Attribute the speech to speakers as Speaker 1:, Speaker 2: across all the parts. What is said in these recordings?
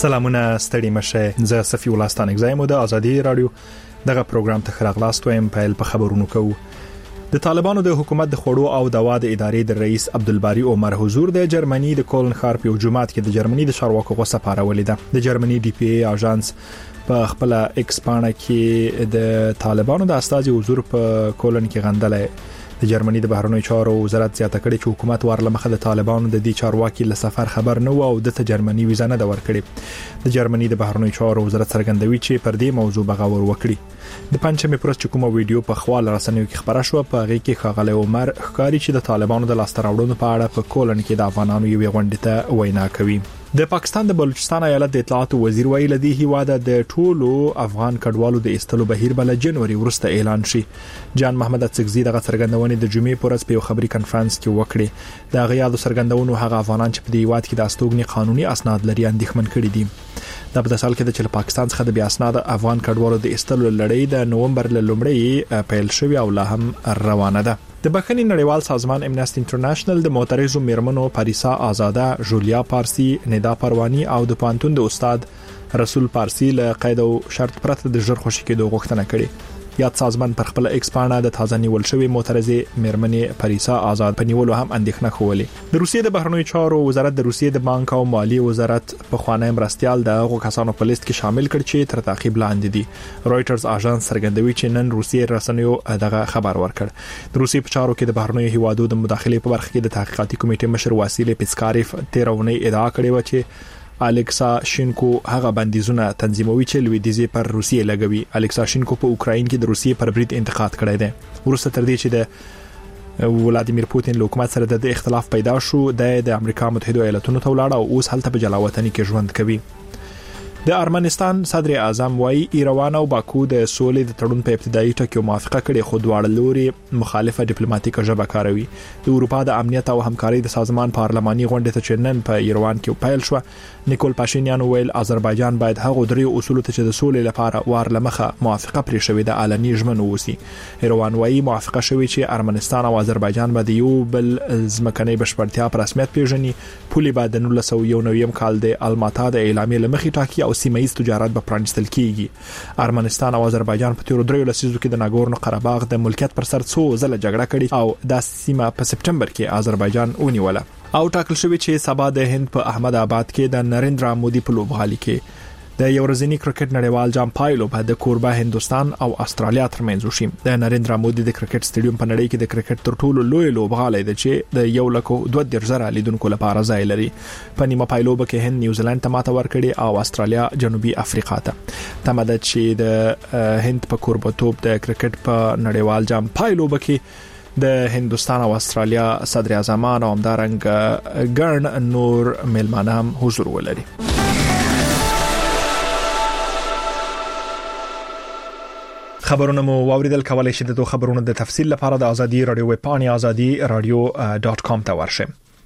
Speaker 1: سلامونه ستړي مشه زه صفي ولستان اگزایم د ازادي رادیو دغه پروګرام ته خراغلاست وایم په خبرونو کوو. د طالبانو د حکومت د خوړو او دوا د ادارې د رئیس عبدالباری عمر حضور د جرمني د کولن ښار په جمعات کې د جرمني د چارواکو غوسه پارولې ده. د جرمني ډي پی ای اژانس په خپل ایکس پاڼه کې د طالبانو د استازي حضور په کولن کې غندلې. د جرمني د بهرنیو چارو وزارت زیاته کړې چې حکومت ورلمخه د طالبانو د دې چارواکي له سفر خبر نه و او د جرمني ویزه نه د ورکړي. د جرمني د بهرنیو چارو وزارت څرګندوي چې پر دې موضوع بغاور وکړي. د پنځمې پروس چې کومه ویډیو په خپل رسنیو کې خبره شو په هغه کې ښاغلی عمر ښکاری چې د طالبانو د لاستراوړنو په اړه په کولن کې د افغانانو یوې غونډې ته وینا کوي. د پاکستان د بلوچستان ایالت د اطلاعات وزیر ویل دی هیواده د ټولو افغان کډوالو د استلو بهیر بل جنوري وروسته اعلان شي. جان محمد اڅکزي دغه څرګندونې د جمعې پورز په خبري کانفرنس کې وکړه. د غیادو څرګندونو هغه افغانان چې په دې هیواد کې د استوګنې قانوني اسناد لري اندېښمن کړي دي. د په سال کې د پاکستان څخه د بیا اسناد افغان کډوالو د استلو لړۍ د نوومبر لومړی پیل شوی او لا هم روانه ده. د بخښنې نړیوال سازمان امنیستي انټرنیشنل د معترضو میرمنو پاریسا آزاده، جولیا پارسی، ندا پروانی او د پانتون د استاد رسول پارسی له قید او شرط پرته د ژر خوشی کېدو غوښتنه کړې. یاد سازمان پر خپل ایکس پاڼه د تازه نیول شوی معترضه میرمنې پاریسا آزاد په نیولو هم اندېښنه خوله. د روسیې د بهرنیو چارو وزارت د روسیې د بانک او مالی وزارت په خوانی مرستيال د هغو کسانو په لیست کې شامل کړ چې تر تعقیب لاندې دي. رويټرز اژانس څرګندوي چې نن روسیې رسنیو دغه خبر ورکړ. د روسیې په چارو کې د بهرنیو هیوادو د مداخلې په برخه کې د تحقیقاتي کمیټې مشر واسیل پیسکاریف 13 اونۍ ادعا کړې و چې الکسا شینکو هغه بندیزونه تنظیموي چې لویدیزي پر روسیې لګوي. الکسا شینکو په اوکراین کې د روسیې پر برید انتقاد کړی دی. ورسته تر دې چې د ولادیمیر پوتین له حکومت سره د اختلاف پیدا شو د امریکا متحده ایالاتونو ته ولاړ او اوس هلته په جلاوطنۍ کې ژوند کوي. د ارمنستان صدر اعظم وايي ایروان او باکو د سولې د تړون په ابتدایي ټکو موافقه کړې خو دواړه لوري مخالفه ډیپلوماټیکه ژبه کاروي. د اروپا د امنیت او همکارۍ د سازمان پارلماني غونډې ته چې نن په ایروان کې پیل شو، نیکول پاشینیان ویل آذربایجان باید هغه درې اصول ته چې د سولې لپاره ورلمخه موافقه پرې شوې د علني ژمنو وسی. ایروان وايي موافقه شوې چې ارمنستان او آذربایجان به د یو بل ځمکنۍ بشپړتیا په رسمیت پیژني. پولي بعد د 1999 کال د الماتا د اعلامیې لمخې ټاکي او سیمه‌ایز تجارت به پرانستل کیږي. ارمنستان او آذربایجان په تیرو درې لسیزو کې د ناګورنو قرهباغ د ملکیت پر سر څو ځله جګړه کړې او د سیمه په سپټمبر کې آذربایجان ونیوله او ټاکل شوی چې سبا د هند په احمد آباد کې د نریندرا مودي په لوبغالي کې د یو ورځنی کرکټ نړیوال جام پایلو په د کوربه هندستان او استرالیا ترمنځ وشي. د نریندرا مودي د کرکټ سټیډیوم په نړۍ کې د کرکټ تر ټولو لوی لوبغالی دی چې د 1,200,000 لیدونکو لپاره ځای لري. په نیمه پایلو کې هند نیوزیلند ته ماته ورکړي او استرالیا جنوبي افریقا ته. تمه ده چې د هند په کوربتوب د کرکټ په نړیوال جام پایلو کې د هندستان او استرالیا صدر اعظمان او همدارنګ ګڼ نور ملمانه هم حضور ولري. خبرونه مو واوریدل. کولای شئ د خبرونو د تفصیل لپاره د ازادي رادیو ویب پاڼې azadi.radio.com ته ورشئ.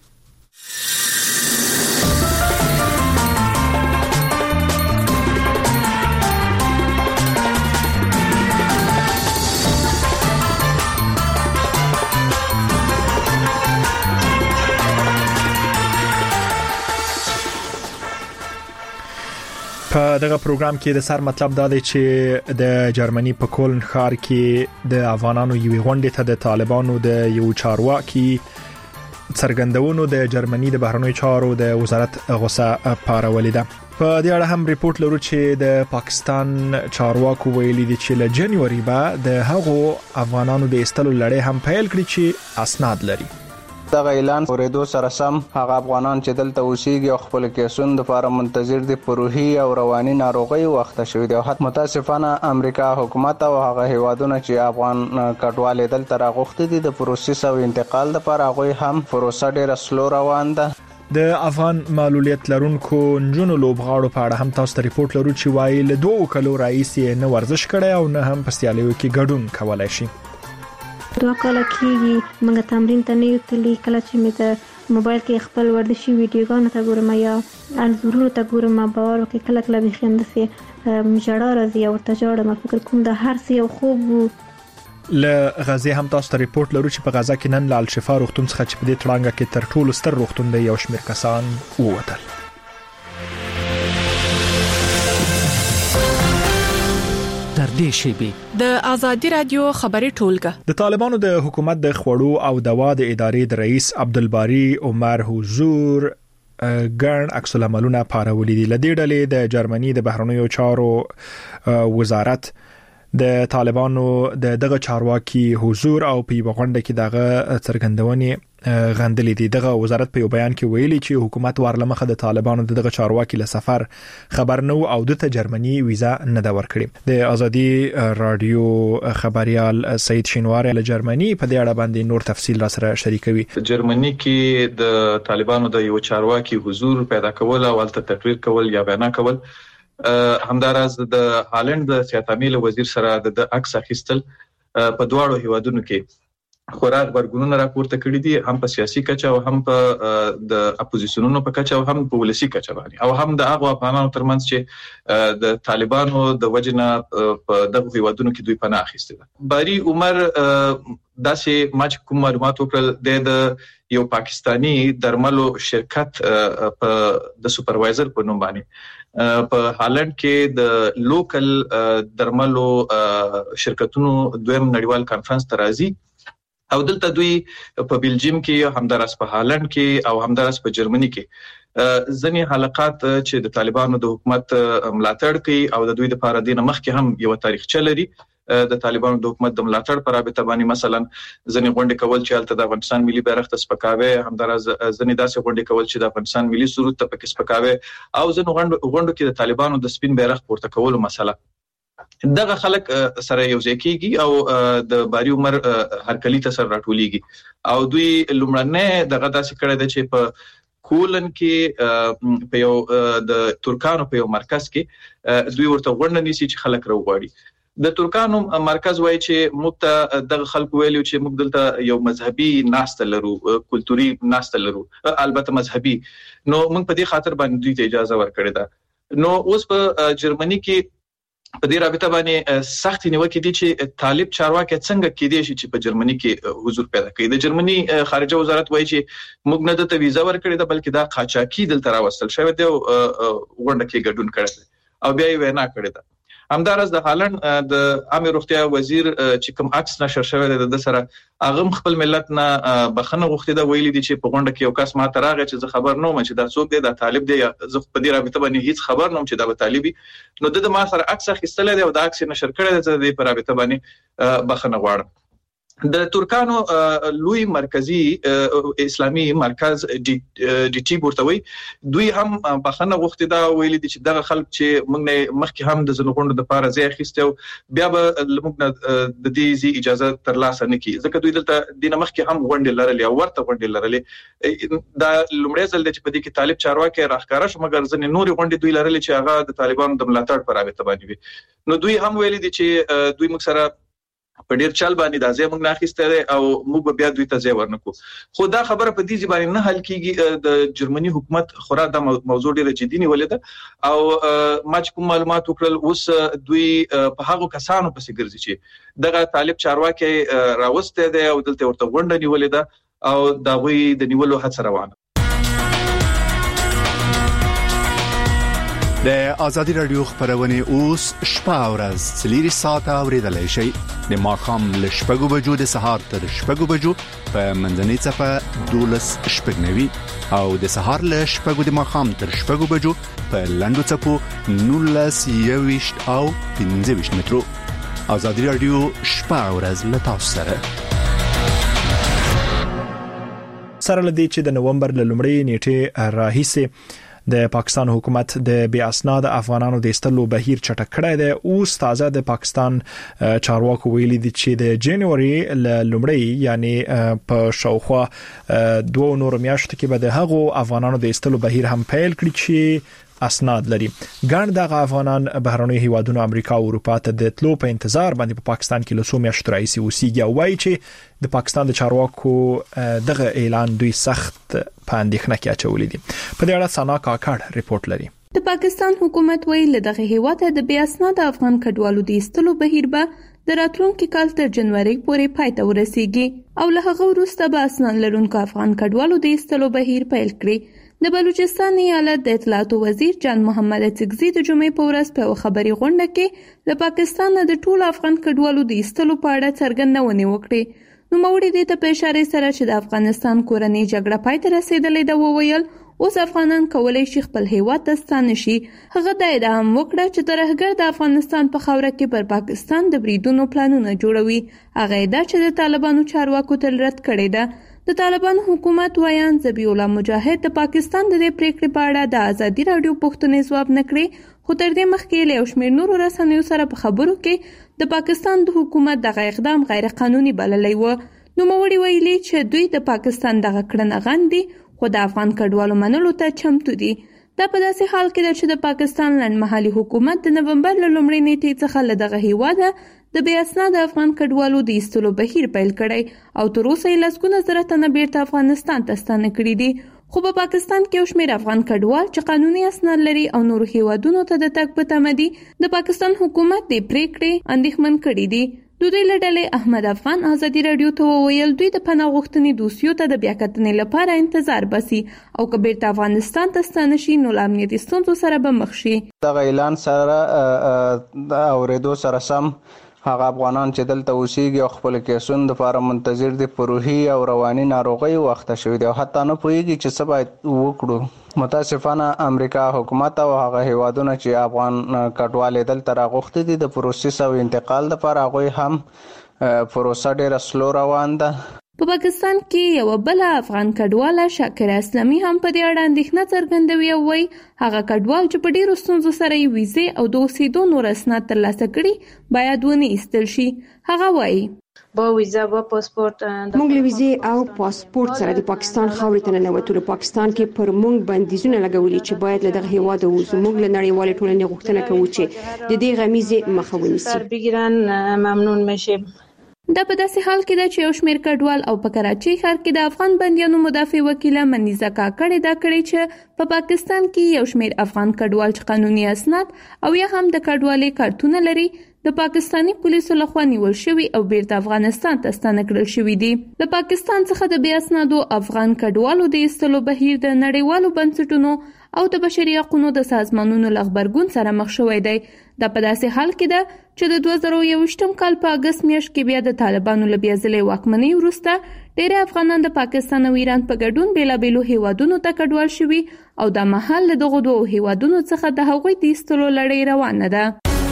Speaker 1: په دغه پروګرام کې د سر مطلب دا دی چې د جرمني په کولن ښار کې د افغانانو یوې غونډې ته د طالبانو د یو چارواکي څرګندونو د جرمني د بهرنیو چارو د وزارت غوسه پارولې ده. په دې اړه هم ریپورت لرو چې د پاکستان چارواکو ویلي دي چې له جنوري به د هغو افغانانو د استلو لړۍ هم پیل کړي چې اسناد لري.
Speaker 2: دغه اعلان اوریدو سره سم هغه افغانان چې دلته اوسېږي او خپل کیسون د لپاره منتظر دي په روحي او رواني ناروغي وخته شوی دی. حتی متاسفانه امریکا حکومت او هغه هیوادونه چې افغان کډوال دلته راغوښتي دي د پروسس او انتقال لپاره هغه هم پروسه ډیره سلو روان ده.
Speaker 1: د افغان معلولیت لرونکو نجونو لوبغاړو په اړه هم تاسو ته ریپورت لرو چې وايي له 2 کلو راځي نه ورزش کړي او نه هم په سیالیو کې ګډون کولای شي.
Speaker 3: 2 کال کېږي موږ تمرین ته نه یو تللی. کله چې مې د موبایل کې خپل ورزشي ویډیوګانو ته ګورم یا انځورونو ته ګورم باور وکړئ کله کله به خندسي مجړه راځي او ورته جوړم فکر کوم د هر څه یو خوب وو.
Speaker 1: له غزه هم تاسو ته ریپورت لرو چې په غزه کې نن لال شفا روغتون څخه چې په دې تړانګه کې تر ټولو ستر روغتون دی یو شمېر کسان ووتل.
Speaker 4: نږدې شي.
Speaker 5: د آزادي رادیو خبري ټولګه.
Speaker 1: د طالبانو د حکومت د خوړو او دوا د ادارې د رئیس عبدالباری عمر حضور ګڼ عکس العملونه پارولې دي. لدې ډلې د جرمني د بهرنیو چارو وزارت د طالبانو دغه چارواکي حضور او په غونډه کې دغه څرګندونې غندلې دي. دغه وزارت په یو بیان کې ویلي چې حکومت ورلمخه د طالبانو دغه چارواکي له سفر خبر نه او د جرمني ویزا نه دا ورکړي. د آزادي رادیو خبريال سید شینوار له جرمني په دې اړه باندې نور تفصیل را سره شریکوي.
Speaker 6: جرمني کې د طالبانو د یو چارواکي حضور پیدا کول او الته تقریر کول یا بیان کول همدارز د هالند د سیاستمل وزیر سره د عکس اخیستل په دواړو هیوادونو کې خوراک ورګونونه راپورته کړی دي، هم په سیاسي کچه او هم په د اپوزیشنونو په کچه او هم په ولسی کچه باندې او هم د هغه افغانانو ترمنځ چې د طالبانو د وجنه په دغه هیوادونو کې دوی پناه اخیسته ده. باری عمر داسې ما چې کوم معلومات وکړل د یو پاکستانی درملو شرکت په د سپروایزر په نوم باندې په هالند کې د لوکل درملو شرکتونو دویم نړیوال کانفرنس ترازی او دلته دوی په بلجیم کې همدارس په هالند کې او همدارس په جرمني کې ځنی حلقات چې د طالبانو د حکومت ملاتړ کوي او د دوی لپاره دینه مخکې هم یو تاریخچه لري. د طالبانو د حکومت د ملاتړ پر رابطه باندې مثلا ځنی غونډې کول چې الته د افغانستان ملي بیرغ ته سپکاوي، همدارس ځنی داسې غونډې کول چې د افغانستان ملي سرود ته پکې سپکاوي او ځنی غونډو کې د طالبانو د سپین بیرغ پورته کولو مسله. دغه خلک سره یو ځای کیږي او د باری عمر هرکلی ته سره راټولېږي او دوی لومړنۍ دغه داسې کړه د چې په کولن کې په یو د ترکانو په یو مرکز کې دوی ورته غونډه نیسي چې خلک راوغواړي. د ترکانو مرکز وایي چې موږ ته دغه خلکو ویلو چې موږ دلته یو مذهبي ناسته لرو، کلتوري ناسته لرو، البته مذهبي، نو موږ په دې خاطر باندې دوی ته اجازه ورکړې ده. نو اوس په جرمني کې په دې رابطه باندې سخت نیوکې دي چې طالب چارواکي څنګه کېدي شي چې په جرمني کې حضور پیدا کوي. د جرمني خارجه وزارت وایي چې موږ نه د ویزا ورکړې ده بلکې دا قاچاقي دلته راوستل شوی دی او غونډه کې ګډون کړی او بیا یې وینا کړې ده. همدارس د هالند د عامه روغتیا وزیر چې کوم عکس نشر شوی دی د سره اغم خپل ملت نه بخنه غوښتي دا ویلي دي چې په غونډه کې یو کس ما تراغه چې زه خبر نه وم چې دا څوک دی، دا طالب دی، زه په دې رابطه باندې هیڅ خبر نه وم چې دا به طالبي، نو د ما سره عکس اخیستل دی او دا عکس نشر کړی دی په رابطه باندې بخنه غواړم. د ترکانو لوی مرکزی اسلامي مرکز ډي ټي ورتوي دوی هم بخنه غوښتي دا ویلي دي چې دغه خلک چې موږ مخکې هم د زنغوندو د پاره ځای اخیستو بیا به موږ د دې زی اجازه ترلاسه نه کی ځکه دوی دلته دینه مخکې هم غونډې لرلې او ورته غونډې لرلې. دا لومړی ځل چې په دې کې طالب چارواکي راخکاره شو مګر ځنې نوري غونډې دوی لرلې چې هغه د طالبانو د ملاتړ پر رابطه باندې وي. نو دوی هم ویلي دي چې دوی موږ سره په ډیر چل باندې د ځای موږ نه اخیسته او موږ بیا دوی ته ځای ورنکو. خو دا خبره په دې ځبانه نه حل کیږي. د جرمني حکومت خورا د موضوع ډیره جدي نیولې ده او ما چې کوم معلومات وکړل اوس دوی په هغه کسانو پسې ګرځي چې دغه طالب چارواکي راوسته ده او دلته ورته غونډه نیولې ده او دا غوي د نیولو هڅه روانه.
Speaker 7: د آزادی رادیو خبرونه اوس شپه او ورځ 3 ساعته اوریدلای شئ. د ماښام له 6 بجو د سهار تر 6 بجو په منځنۍ صفه 12:09 او د سهار له 6 د ماښام تر 6 بجو په لاندو صفو 19:20 او 15 مترو. آزادی رادیو شپه او ورځ له تاسو سره.
Speaker 1: سره لدی چې د نومبر له لومړۍ نیټه راهیسه د پاکستان حکومت د بی اسناد افغانانو د استلو بهیر چټک کړی دی. اوس تازه د پاکستان چارواکو ویلي دي چې د جنوري لومړی یعنی په شاوخوا 2 نور میاشتو کې به د هغو افغانانو د استلو بهیر هم پیل کړي چې اسناد لري. ګڼ دغه افغانان بهرنیو هیوادونو امریکا او اروپا ته د تلو په انتظار باندې په پاکستان کې له 100 میاشتو راځي اوسېږي او وایي چې د پاکستان د چارواکو دغه اعلان دوی سخت په اندېښنه کې اچولې دي. په دې اړه سانا کاکړ ریپورت لري.
Speaker 8: د پاکستان حکومت وایي له دغه هیواده د بیا اسناد افغان کډوالو د استلو بهیر به د راتلونکي کال تر جنوري پورې پای ته ورسیږي او له هغه وروسته به اسناد لرونکو افغان کډوالو د استلو بهیر پیل کړي. د بلوچستان ایالت د اطلاعاتو وزیر جان محمد اڅکزي د جمعې په ورځ په خبري غونډه کې د پاکستان د ټولو افغان کډوالو د ایستلو په اړه څرګندونه وکړه. نوموړي دې ته په اشاره سره چې د افغانستان کورنۍ جګړه پای ته رسیدلې ده وویل اوس افغانان کولای شي خپل هیواد ته ستانه شي. هغه دا ادعا هم وکړه چې ترهګر د افغانستان په خاوره کې پر پاکستان د بریدونو پلانونه جوړوي. هغه دا چې د طالبانو چارواکو تل رد کړې ده. د طالبان حکومت وایان ذبیح الله مجاهد د پاکستان د دې پریکړې په اړه د ازادي راډیو پوښتنې ځواب نکړي، خو تر دې مخکې له یو شمېر نورو رسنیو سره په خبرو کې د پاکستان د حکومت دغه اقدام غیر قانوني بللی و. نوموړي ویلي چې دوی د پاکستان دغه کړنه غندي خو د افغان کډوالو منلو ته چمتو دي. دا په داسې حال کې ده چې د پاکستان لنډمهالي حکومت د نومبر له لومړۍ نیټې څخه له دغه هیواده د بې اسناده افغان کډوالو د ایستلو بهیر پیل کړی او تر اوسه یې لسګونه زره تنه بیرته افغانستان ته ستانه کړي دي. خو په پاکستان کې یو شمېر افغان کډوال چې قانوني اسناد لري او نورو هیوادونو ته د تګ په تمه دي د پاکستان حکومت د پریکړې اندېښمن کړي دي. د دوی له ډلې احمد افغان ازادي راډیو ته وویل دوی د پناه غوښتنې دوسیو ته د بیاکتنې لپاره انتظار باسي او که بیرته افغانستان ته ستانه شي نو له امنیتي ستونزو سره به مخ شي.
Speaker 2: دغه اعلان سره د اورېدو سره سم هغه افغانان چې دلته اوسېږي او خپل کیسونو دپاره منتظر دي په روحي او رواني ناروغۍ واخته شوي دي او حتی نه پوهېږي چې څه باید وکړو. متاسفانه امریکا حکومت او هغه هیوادونه چې افغان کډوال دلته راغوښتي دي د پروسس او انتقال دپاره هغوی هم پروسه ډېره سلو روان ده.
Speaker 8: په پاکستان کې یو بل افغان کډواله شاکر اسلامي هم په دې اړه اندېښنه څرګندوي او وایي هغه کډوال چې په ډېرو ستونزو سره یې ویزې او د اوسېدو نور اسناد ترلاسه کړي باید ونه ایستل شي. هغه وایي
Speaker 4: با ویزا با پاسپورت
Speaker 9: موږ له ویزې او پاسپورت سره د پاکستان خاورې ته ننوتو. پاکستان کې پر موږ بندیزونه لګولي چې باید له دغه هیواده ووځو. موږ له نړیوالې ټولنې غوښتنه کوو چې د دې غمیزې مخه ونیسي.
Speaker 4: بگیرن ممنون میشیم.
Speaker 8: دا په داسې حال کې ده چې یو شمېر کډوال او په کراچۍ ښار کې د افغان بندیانو مدافع وکیله منیزه کاکړ دا کړی چې په پاکستان کې یو شمېر افغان کډوال چې قانوني اسناد او یا هم د کډوالۍ کارتونه لري د پاکستانی پولیسو لخوا نیول شوي او بیرته افغانستان ته ستانه کړل شوي دي. د پاکستان څخه د بې اسنادو افغان کډوالو د ایستلو بهیر د نړیوالو بنسټونو او د بشري حقوقو د سازمانونو له غبرګون سره مخ شوی دی. دا په داسې حال کې ده چې د 2021 کال په اگست میاشت کې بیا د طالبانو له بیا ځلې واکمنۍ وروسته ډېر افغانان د پاکستان او ایران په ګډون بیلابیلو هیوادونو ته کډوال شوي او دا مهال له دغو دوو هیوادونو څخه د هغوی د ایستلو لړۍ روانه ده.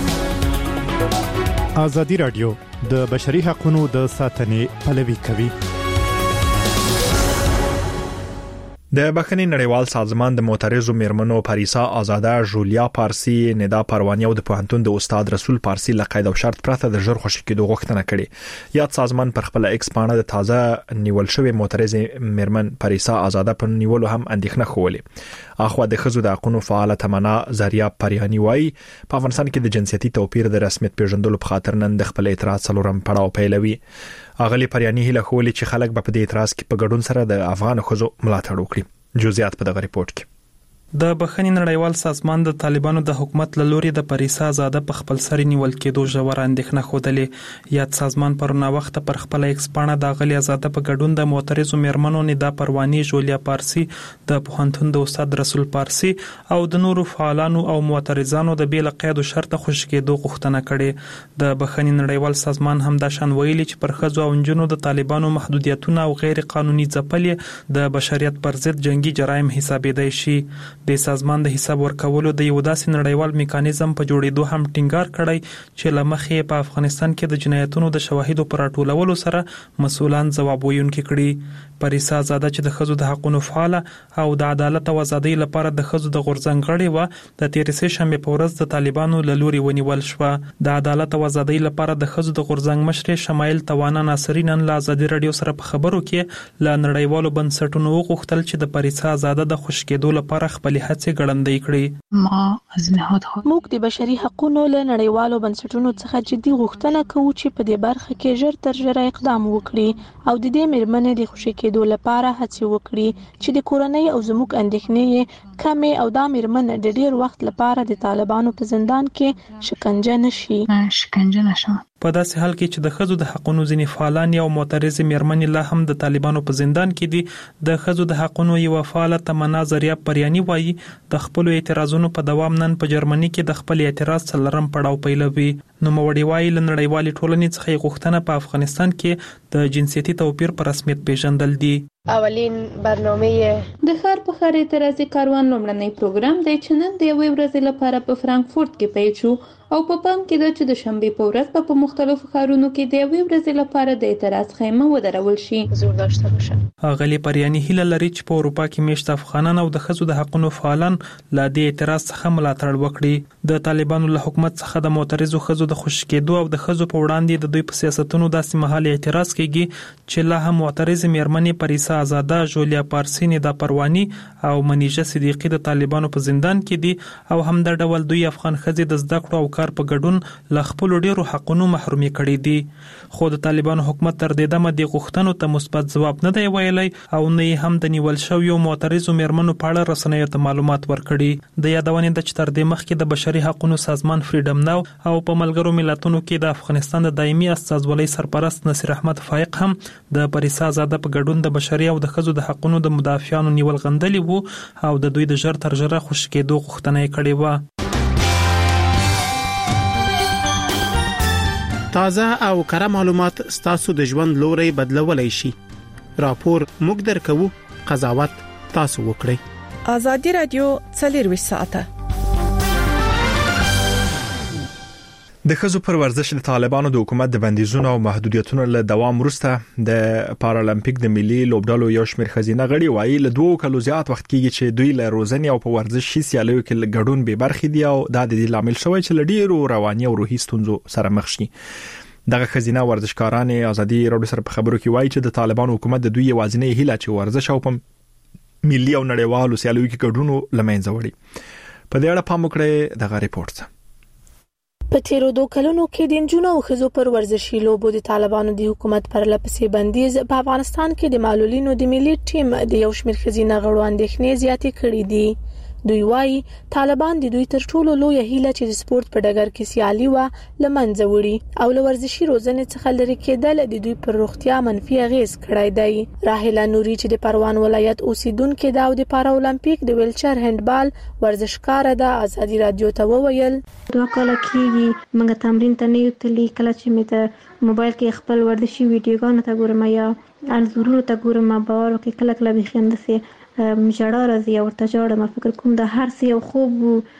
Speaker 10: ازادي راډیو د بشري حقوقو د ساتنې پلوي کوي.
Speaker 1: د بخښنې نړیوال سازمان د معترضو میرمنو پاریسا آزاده، جولیا پارسی، ندا پروانی او د پوهنتون د استاد رسول پارسی له قید او شرط پرته د ژر خوشی کېدو غوښتنه کړې. یاد سازمان پر خپل ایکس پاڼه د تازه نیول شوی معترض میرمن پاریسا آزاده په نیولو هم اندېښنه خوله. اخوا د خزو د حقوقو فعال تمنا زریا پریانی وای په افغانستان کې د جنسيتي توپیر د رسمیت پیژندلو په خاطر نن د خپل اعتراض څلورم پړاو پیلوي. اغلی پریانی هله خولي چې خلک په دې اعتراض کې په ګډون سره د افغان خزو ملاتړ وکړي. جزئیات په دغه ریپورت کې.
Speaker 11: د بخښنې نړیوال سازمان د طالبانو د حکومت له لوري د پاریسا آزاده په خپل سر نیول کېدو ژور اندېښنه خوده. یاد سازمان پرونه وخت پر خپل ایکس پاڼه د غلي آزاده په ګډون د معترضو میرمنو ندا پروانی، جولیا پارسی، د پوهنتون د استاد رسول پارسی او د نورو فعالانو او معترضانو د بیل قید او شرط خوشی کېدو غوښتنه کړې. د بخښنې نړیوال سازمان هم د شان ویلي چې پر خزو او نجونو د طالبانو محدودیتونه او غیر قانوني ځپلې د بشریت پر ضد جنگي جرایم حسابېدای شي. د سازمان د حساب ورکولو د یو داسې نړیوال میکانیزم په جوړېدو هم ټینګار کړی چې لمخې په افغانستان کې د جنایتونو د شواهدو پر راټولولو سره مسؤلان ځواب ویونکي کړي. پاریسا آزاده چې د خزو د حقوقو فعال او د عدالت او ازادۍ لپاره د خزو د غورځنګ غړي و د 13 شنبه په ورځ د طالبانو له لوري ونیول شو. د عدالت او ازادۍ لپاره د خزو د غورځنګ مشر شمایل توانه ناصری نن له ازادي رادیو سره په خبرو کې له نړیوالو بنسټونو وغوښتل چې د پاریسا آزاده د خوش کېدو لپاره خپل هڅې ګړندۍ کړي.
Speaker 12: موږ د بشري حقوقو له نړیوالو بنسټونو څخه جدي غوښتنه کوو چې په دې برخه کې ژر تر ژره اقدام وکړي او د دې میرمنې د خوشی کېدو لپاره هڅې وکړي چې د کورنۍ او زموږ اندېښنې کمې او دا میرمن د ډېر وخت لپاره د طالبانو په زندان کې شکنجه نشي.
Speaker 11: په داسې حال کې چې د ښځو د حقوقو ځینې فعالان او معترضې میرمنې لا هم د طالبانو په زندان کې دي. د ښځو د حقوقو یو فعال تمنا ذریعہ پریانی وایي د خپل اعتراضونو په دوام نن په جرمني کې د خپل اعتراض څلرم پړاو پیلوي. نو موري وایي لنړیوالې ټولنې څخه غوښتنه په افغانستان کې د جنسيتي توپیر پر رسمیت پیژندل دي.
Speaker 12: اولین برنامه
Speaker 8: د ښار په ښار اعتراضي کاروان لومړنی پروګرام دی چې نن د یوې ورځې لپاره په فرانکفورت کې پیل شو او په پام کې ده چې د شنبې په ورځ په مختلفو ښارونو کې د یوې ورځې لپاره د اعتراض خیمه ودرول شي.
Speaker 12: زور داشته باشه.
Speaker 11: غلي پریانی هیله لري چې په اروپا کې میشت افغانان او د ښځو د حقوقو فعالان لا د اعتراض څخه ملاتړ وکړي. د طالبانو له حکومت څخه د معترضو ښځو د خوشی کېدو او د ښځو په وړاندې د دوی په سیاستونو داسې مهال اعتراض کوي چې لا هم معترض میرمنې پریسا آزاده، جولیا پارسی، ندا پروانی او منیژه صدیقی د طالبانو په زندان کې دي او هم د ډول دوی افغان ښځې د زده کړو او کار په ګډون له خپل ډیرو حقونو محرومي کړي دي. خو د طالبانو حکومت تر دې دمه د غوښتنو ته مثبت ځواب نه دی ویلی او نه هم د نیول شویو معترضو میرمنو په اړه رسنیو ته معلومات ورکړي. د یادونې د چې تر دې مخکې د بشري حقوقو سازمان فریډم ناو او په ملګرو ملتونو کې د افغانستان د دایمي استازولۍ سرپرست نصیر احمد فائق هم د پریسا آزاده په ګډون د بشري او د ښځو د حقوقو د مدافعانو نیول غندلي وو او د دوی د ژر تر ژره خوشی کېدو غوښتنه یې کړې و.
Speaker 13: تازه او کره معلومات ستاسو د ژوند لوري بدلولای شي. راپور موږ درکو، قضاوت تاسو وکړئ.
Speaker 5: ازادي رادیو 24 ساعته.
Speaker 1: د ښځو پر ورزش د طالبانو د حکومت د بندیزونو او محدودیتونو له دوام وروسته د پارالمپیک د ملي لوبډلو یو شمېر ښځینه غړي وایي له 2 کلو زیات وخت کېږي چې دوی له روزنې او په ورزشي سیالیو کې ګډون به برخې دي او دا د دې لامل شوی چې لډیرو رواني او روحي ستونزو سره مخ شي. دغه ښځینه ورزشکاران ازادي راډیو سره په خبرو کې وایي چې د طالبانو حکومت د دوی یوازینی هیله چې ورزش او په ملي او نړیوالو سیالیو کې ګډون لمنځه وړي. په دې اړه پام وکړئ دغه ریپورت.
Speaker 12: په تیرو 2 کلونو کې د نجونو او ښځو پر ورزشي لوبو د طالبانو د حکومت پر لپسې بندیز په افغانستان کې د معلولینو د ملي ټیم د یو شمېر ښځینه غړو اندېښنې زیاتې کړې دي. دوی وایي طالبان د دوی تر ټولو لوی هیله چې د سپورت په ډګر کې سیالي و لمنځه وړي او له ورزشي روزنې څخه لري کېدل د دوی پر روغتیا منفي اغیز کړی دی. راهیلا نوري چې د پروان ولایت اوسیدونکې ده او د پارالمپیک د ویلچر هندبال ورزشکار ده ازادي رادیو ته وویل
Speaker 3: 2 کال کېږي موږ تمرین ته نه یو تللی. کله چې مې د موبایل کې خپل ورزشي ویډیوګانو ته ګورم یا انځورونو ته ګورم باور وکړئ کله کله به خندسي مجړه راځي او ورته جوړم فکر کوم د هر څه یو خوب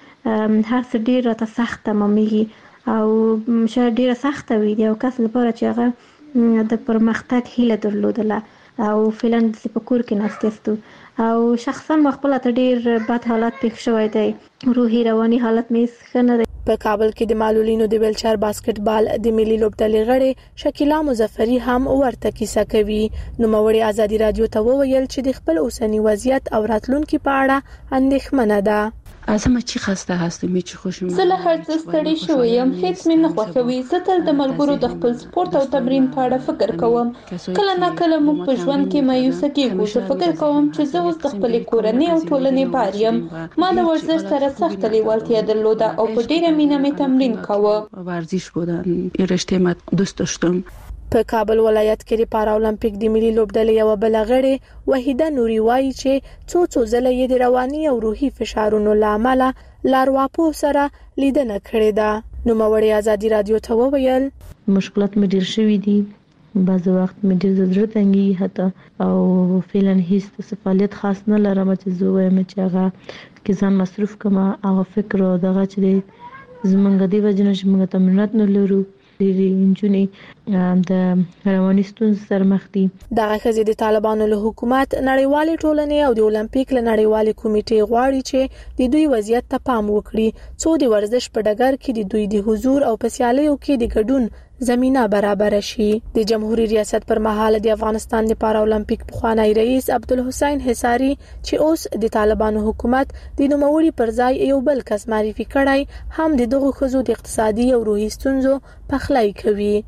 Speaker 3: هر څه ډیر راته سخته ممېږي او شاید ډیره سخته وي د یو کس لپاره چې هغه د پرمختګ هیله درلودله او فعلا د سپکور کې ناستېستو او شخصا خپل ته ډیر بد حالت پېښ شوی دی. روحي رواني حالت مې ښه نه دی.
Speaker 12: په کابل کې د معلولینو د ویلچر باسکټبال د ملي لوبډلې غړي شکیلا مظفری هم ورته کیسه کوي. نو موري ازادي رادیو ته وویل چې د خپل اوسنی وضعیت او راتلونکي په اړه اندېښمنه ده.
Speaker 14: ازمه چی خسته هستم چی خوشم
Speaker 8: زه له هر څه ستړي شوم هیڅ مې نه خوښوي. زه تل د ملګرو د خپل سپورت او تمرین په اړه فکر کوم. کله نه کله موږ په ژوند کې مایوسه کېږو. زه فکر کوم چې زه اوس د خپلې کورنۍ او ټولنې بار یم. ما د ورزش سره سخت لیوالتیا درلوده او په ډیره مینه مې تمرین کاوه.
Speaker 14: ورزش بودن رشته ما دوست داشتم.
Speaker 12: په کابل ولایت کې د پارالمپیک د ملي لوبډلې یو بل غړي وحیده نوري وایي چې څو ځله یې د رواني او روحي فشارونو لامل لارواپو سره لیدنه کړې ده. نو موري ازادي رادیو ته وویل
Speaker 15: مشکلات مې ډیر شوي دي. بعض وخت مې ډیر زړه تنګي حتی او فعلا هیڅ فعالیت خاص نه لرم چې زه وایم چې هغه کې ځان مصروف کما او فکر دغه چې زمونږ دی وجنه چې موږ تمرینات نه لرو. ډېری انجونې د رواني ستونزو سره مخ دي.
Speaker 12: دغه ښځې د طالبانو له حکومت نړیوالې ټولنې او د اولمپیک له نړیوالې کمیټې غواړي چې د دوی وضعیت ته پام وکړي څو د ورزش په ډګر کې د دوی د حضور او په سیالیو کې د ګډون زمينه برابر شي. د جمهوریت ریاست پر مهال د افغانستان د پارالمپیک پخوانی رئیس عبدالحسین حصاری چې اوس د طالبانو حکومت د نوموړي پر ځای یو بل کس معرفي کړای هم د دغه ښځو د اقتصادي او روحي ستونزو پخلی کوي.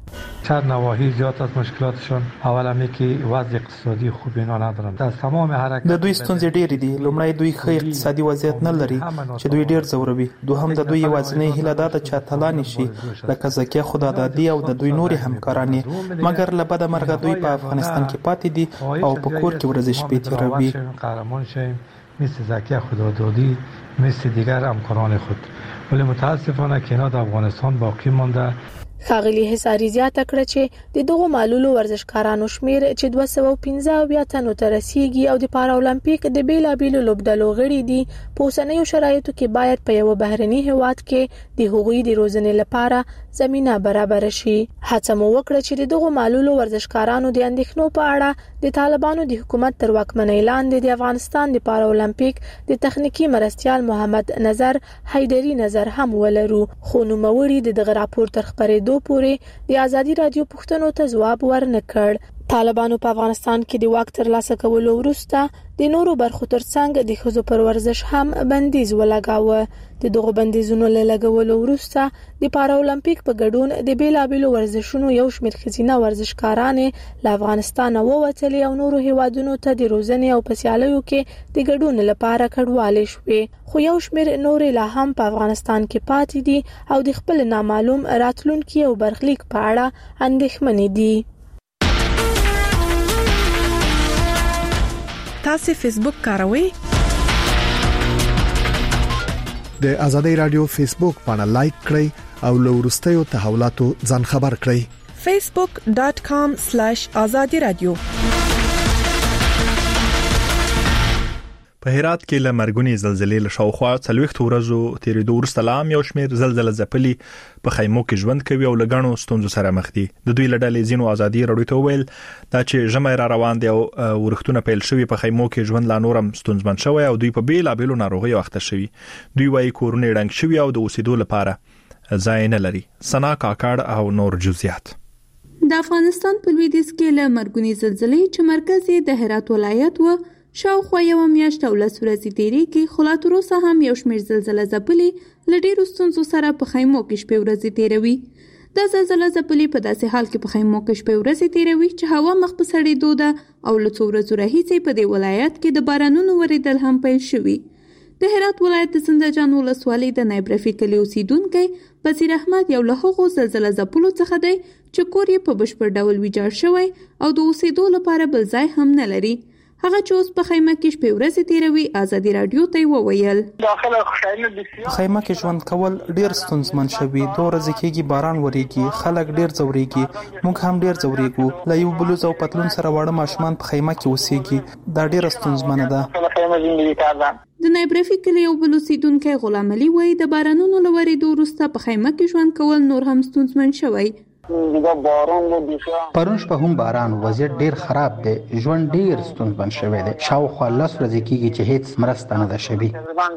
Speaker 16: شهر نواحی زیاد از مشکلاتشون اول هم که وضع اقتصادی خوب اینا ندارن. از تمام حرکت
Speaker 11: د دوی ستونزې ډېرې دي. لومړی دوی ښه اقتصادي وضعیت نه لري چې دوی ډېر ځوروي. دوهم د دوی یوازینۍ هیله دا ده چې اتلان شي لکه زکیه خدادادي او د دوی نورې همکاران، مګر له بده مرغه دوی په افغانستان کې پاتې دي او په کور کې ورځې شپې تیروي.
Speaker 16: قهرمان شیم مثل زکیه خدادادی، مثل دیگر همکاران خود، ولی متاسفانه که اینا در افغانستان باقی مانده.
Speaker 12: ښاغلي حصاري زیاته کړه چې د دغو معلولو ورزشکارانو شمیر چې 215 تنو ته رسیږي او د پارا اولمپیک د بیلابیلو لوبډلو غړي دي، په اوسنیو شرایطو کې باید په یو بهرني هیواد کې د هغوی د روزنې لپاره زمينه برابر شي. هڅه مو وکړه چې د دغو معلولو ورزشکارانو د اندېښنو په اړه د طالبانو د حکومت تر واکمنۍ لاندې د افغانستان د پارا اولمپیک د تخنیکی مرستيال محمد نظر حیدری نظر هم ولرو، خو نوموړي د دغه راپور تر خبرېدو پورې د ازادي رادیو پوښتنو ته ځواب ورنکړ. طالبانو په افغانستان کې د واک ترلاسه کولو وروسته د نورو برخو ترڅنګ د ښځو پر ورزش هم بندیز ولګاوه. د دغو بندیزونو له لګولو وروسته د پارا اولمپیک په ګډون د بیلابیلو ورزشونو یو شمېر ښځینه ورزشکارانې له افغانستان ووتلې او نورو هیوادونو ته د روزنې او په سیالیو کې د ګډون لپاره کډوالې شوې، خو یو شمېر نورې لا هم په افغانستان کې پاتې دي او د خپل نامعلوم راتلونکي او برخلیک په اړه اندېښمنې دي.
Speaker 5: تاسو فیسبوک کاروئ؟
Speaker 17: د ازادي رادیو فیسبوک باندې لایک کړئ او له وروستیو تحولاتو ځان خبر کړئ.
Speaker 5: facebook.com/azadiradio.
Speaker 1: په هرات کې له مرګونی زلزلې له شاوخوا 40 ورځو تیرېدو وروسته لام یو شمېر زلزلې ځپلي په خیمو کې ژوند کوي او لګڼو ستونزو سره مخ دي. د دوی لړلې زینو ازادي رادیو ته ویل دا چې ژمې را روان دي او ورښتونه پیل شوی په خیمو کې ژوند لا نورم ستونزمن شوی او دوی په بیلابیلو ناروغیو اخته شوی. دوی وايي کورونه ډنګ شوی او د اوسېدو لپاره ځای نه لري. سنا کاکړ او نور جزئیات.
Speaker 8: د افغانستان په لویدیځ کې له مرګونی زلزلې چې مرکز یې د هرات ولایت و شاوخوا یو میاشت او 10 ورځې تیریږي، خو لا تر اوسه هم یو شمېر زلزله ځپلي له ډېرو ستونزو سره په خیمو کې شپې ورځې تیروي. دا زلزله ځپلي په داسې حال کې په خیمو کې شپې ورځې تیروي چې هوا مخ په سړېدو ده او له څو ورځو راهیسې په دې ولایت کې د بارانونو ورېدل هم پیل شوي. د هرات ولایت د زندهجان ولسوالۍ د نایب رفیق کلي اوسیدونکی بصیر احمد یو له هغو زلزله ځپلو څخه دی چې کور یې په بشپړ ډول ویجاړ شوی او د اوسېدو لپاره بل ځای هم نه لري. هغه چې اوس په خیمه کې شپې ورځې تیروي ازادي رادیو ته وویل
Speaker 11: په خیمه کې ژوند کول ډیر ستونزمن شوی. 2 ورځې کېږي باران وریږي، خلک ډیر ځوريږي، موږ هم ډیر ځوريږو. له یو بلوز او پتلون سره واړه ماشومان په خیمه کې اوسېږي. دا ډیر ستونزمن ده.
Speaker 8: د نایب رفیق کلي یو بل اوسیدونکی غلام علي وایي د بارانونو له ورېدو وروسته په خیمه کې ژوند کول نور هم ستونزمن شوی.
Speaker 18: پرون شپه هم باران وضعیت ډیر خراب دی، ژوند ډیر ستونزمن شوی دی. شاوخوا 10 ورځې کېږي چې هیڅ مرسته نه ده شوې.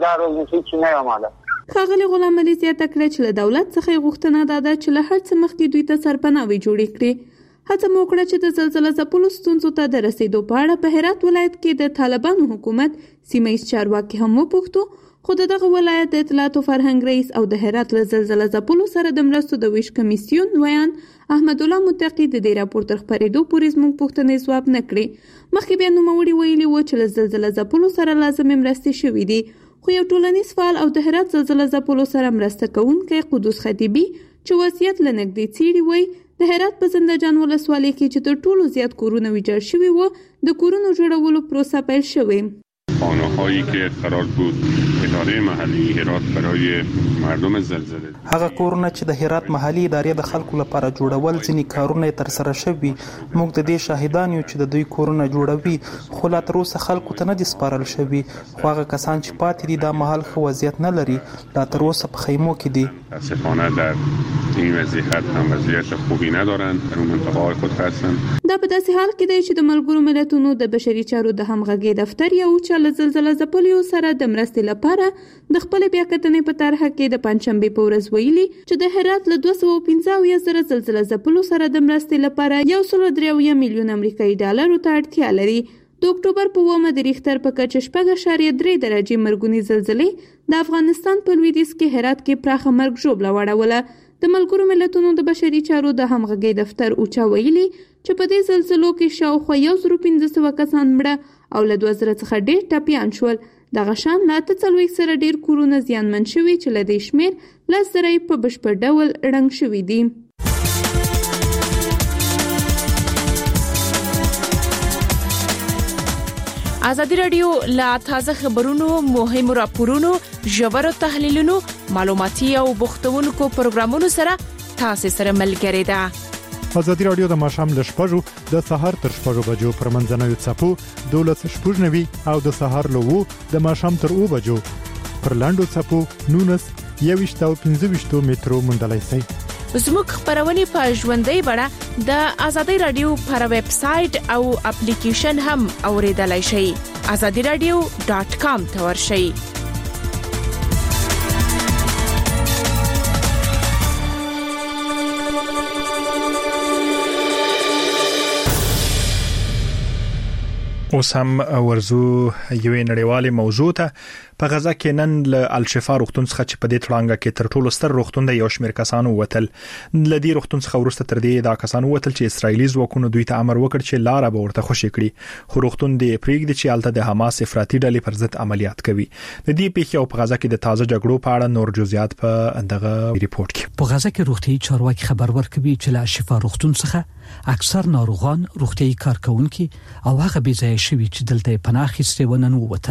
Speaker 8: ښاغلي غلام علي زیاته کړه چې له دولت څخه غوښتنه ده چې له هر څه مخکې دوی ته سرپناوي جوړې کړي. هڅه مو وکړه چې د زلزله ځپلو ستونزو ته د رسیدو په اړه په هرات ولایت کې د طالبانو حکومت سیمه ییز چارواکي هم وپوښتو، خو دغه ولایت د اطلاعات او فرهنګ رئیس او د هرات له زلزله ځپلو سره د مرستو د ویش کمیسیون ویان احمد الله متقی د دې راپور تر خبرېدو پورې زموږ پوښتنې ځواب نه کړې. مخکې بیا نوموړي ویلي و چې له زلزله ځپلو سره لازمې مرستې شوې دي، خو یو ټولنیز فعال او د هرات زلزله ځپلو سره مرسته کوونکی قدوس خطیبي چې وضعیت له نږدې څېړي وایي د هرات په زندهجان ولسوالۍ کې چې تر ټولو زیات کورونه ویجاړ شوي و د کورونو جوړولو پروسه پیل شوې.
Speaker 19: خانه‌هایی که قرار بود اداره محلی هرات برای مردم زلزله
Speaker 11: هغه کورونه چې د هرات محلي ادارې د خلکو لپاره جوړول ځینې کارونه تر سره شوي. موږ د دې شاهدان یو چې د دوی کورونه جوړوي، خو لا تر اوسه خلکو ته نه دي سپارل شوي. خو هغه کسان چې پاتې دي دا مهال ښه وضعیت نه لري، لا تر اوسه په خیمو کې دي.
Speaker 19: متاسفانه در این وضعیت هم وضعیت خوبی ندارند، در اون منطقه‌های خود هستند.
Speaker 8: دا په داسې حال کې دی چې د ملګرو ملتونو د بشري چارو د همغږي دفتر یو چې له زلزله ځپلیو سره د مرستې لپاره د خپل بیاکتنې په طرحه کې د پنځشنبه په ورځ ویلي چې د هرات له 215 زلزله ځپلو سره د مرستې لپاره 1.3 میلیون امریکایي ډالرو ته اړتیا لري. د اکتوبر په 9 د ریختر په کچه 4.3 درجې مرګونی زلزلې د افغانستان په لویدیځ کې هرات کې پراخه مرګ ژوبله وړوله. د ملګرو ملتونو د بشري چارو د همغږي دفتر اوچا ویلي چې په دې زلزلو کې شاوخوا 1500 کسان مړه او له 2000 څخه ډېر ټپیان شول. دغه شان لا 40 سره ډېر کورونه زیانمن شوي چې له دې شمېر 10,000 په بشپړ ډول ړنګ شوي دي.
Speaker 20: ازادي رادیو لا تازه خبرونو، مهمو راپورونو، ژورو تحلیلونو، معلوماتي او بوختونکو پروګرامونو سره تاسو سره ملګری ده.
Speaker 10: ازادي رادیو د ماښام له 6 د سهار تر 6 بجو پر منځنوي څپو 12:09 او د سهار له 2 د ماښام تر 2 بجو پر لاندو څپو 19 او 15 مترو مندلای شي.
Speaker 20: زموږ خبرونه په ژوندۍ بڼه د ازادي رادیو پر ویب سټ او اپلیکیشن هم اوریدلای شئ. azadiradio.com ته ورشئ.
Speaker 1: اوس هم ورزو یوې نړیوالې موضوع ته. په غزا کې نن له الشفا روغتون څخه چې په دې تړانګه کې تر ټولو ستر روغتون د یو شمېر کسانو وتل. لدی روغتون څخه ورسته تر دې دا کسانو وتل چې اسرایلی ځواکونو دوی ته امر وکړ چې لار به ورته خوشي کړي. خو روغتون د پریګد چې الته د حماس افراطي ډلې پر ضد عملیات کوي. د دې پیښې او په غزا کې د تازه جګړو په اړه نور جزئیات په دغه ریپورت کې.
Speaker 21: په غزا کې روغتي چارواکي خبر ورکوي چې له شفا روغتون څخه اکثر ناروغان، روغتي کارکونکي او هغه بيځای شوي چې دلته پناه اخیستي ونن ووتل.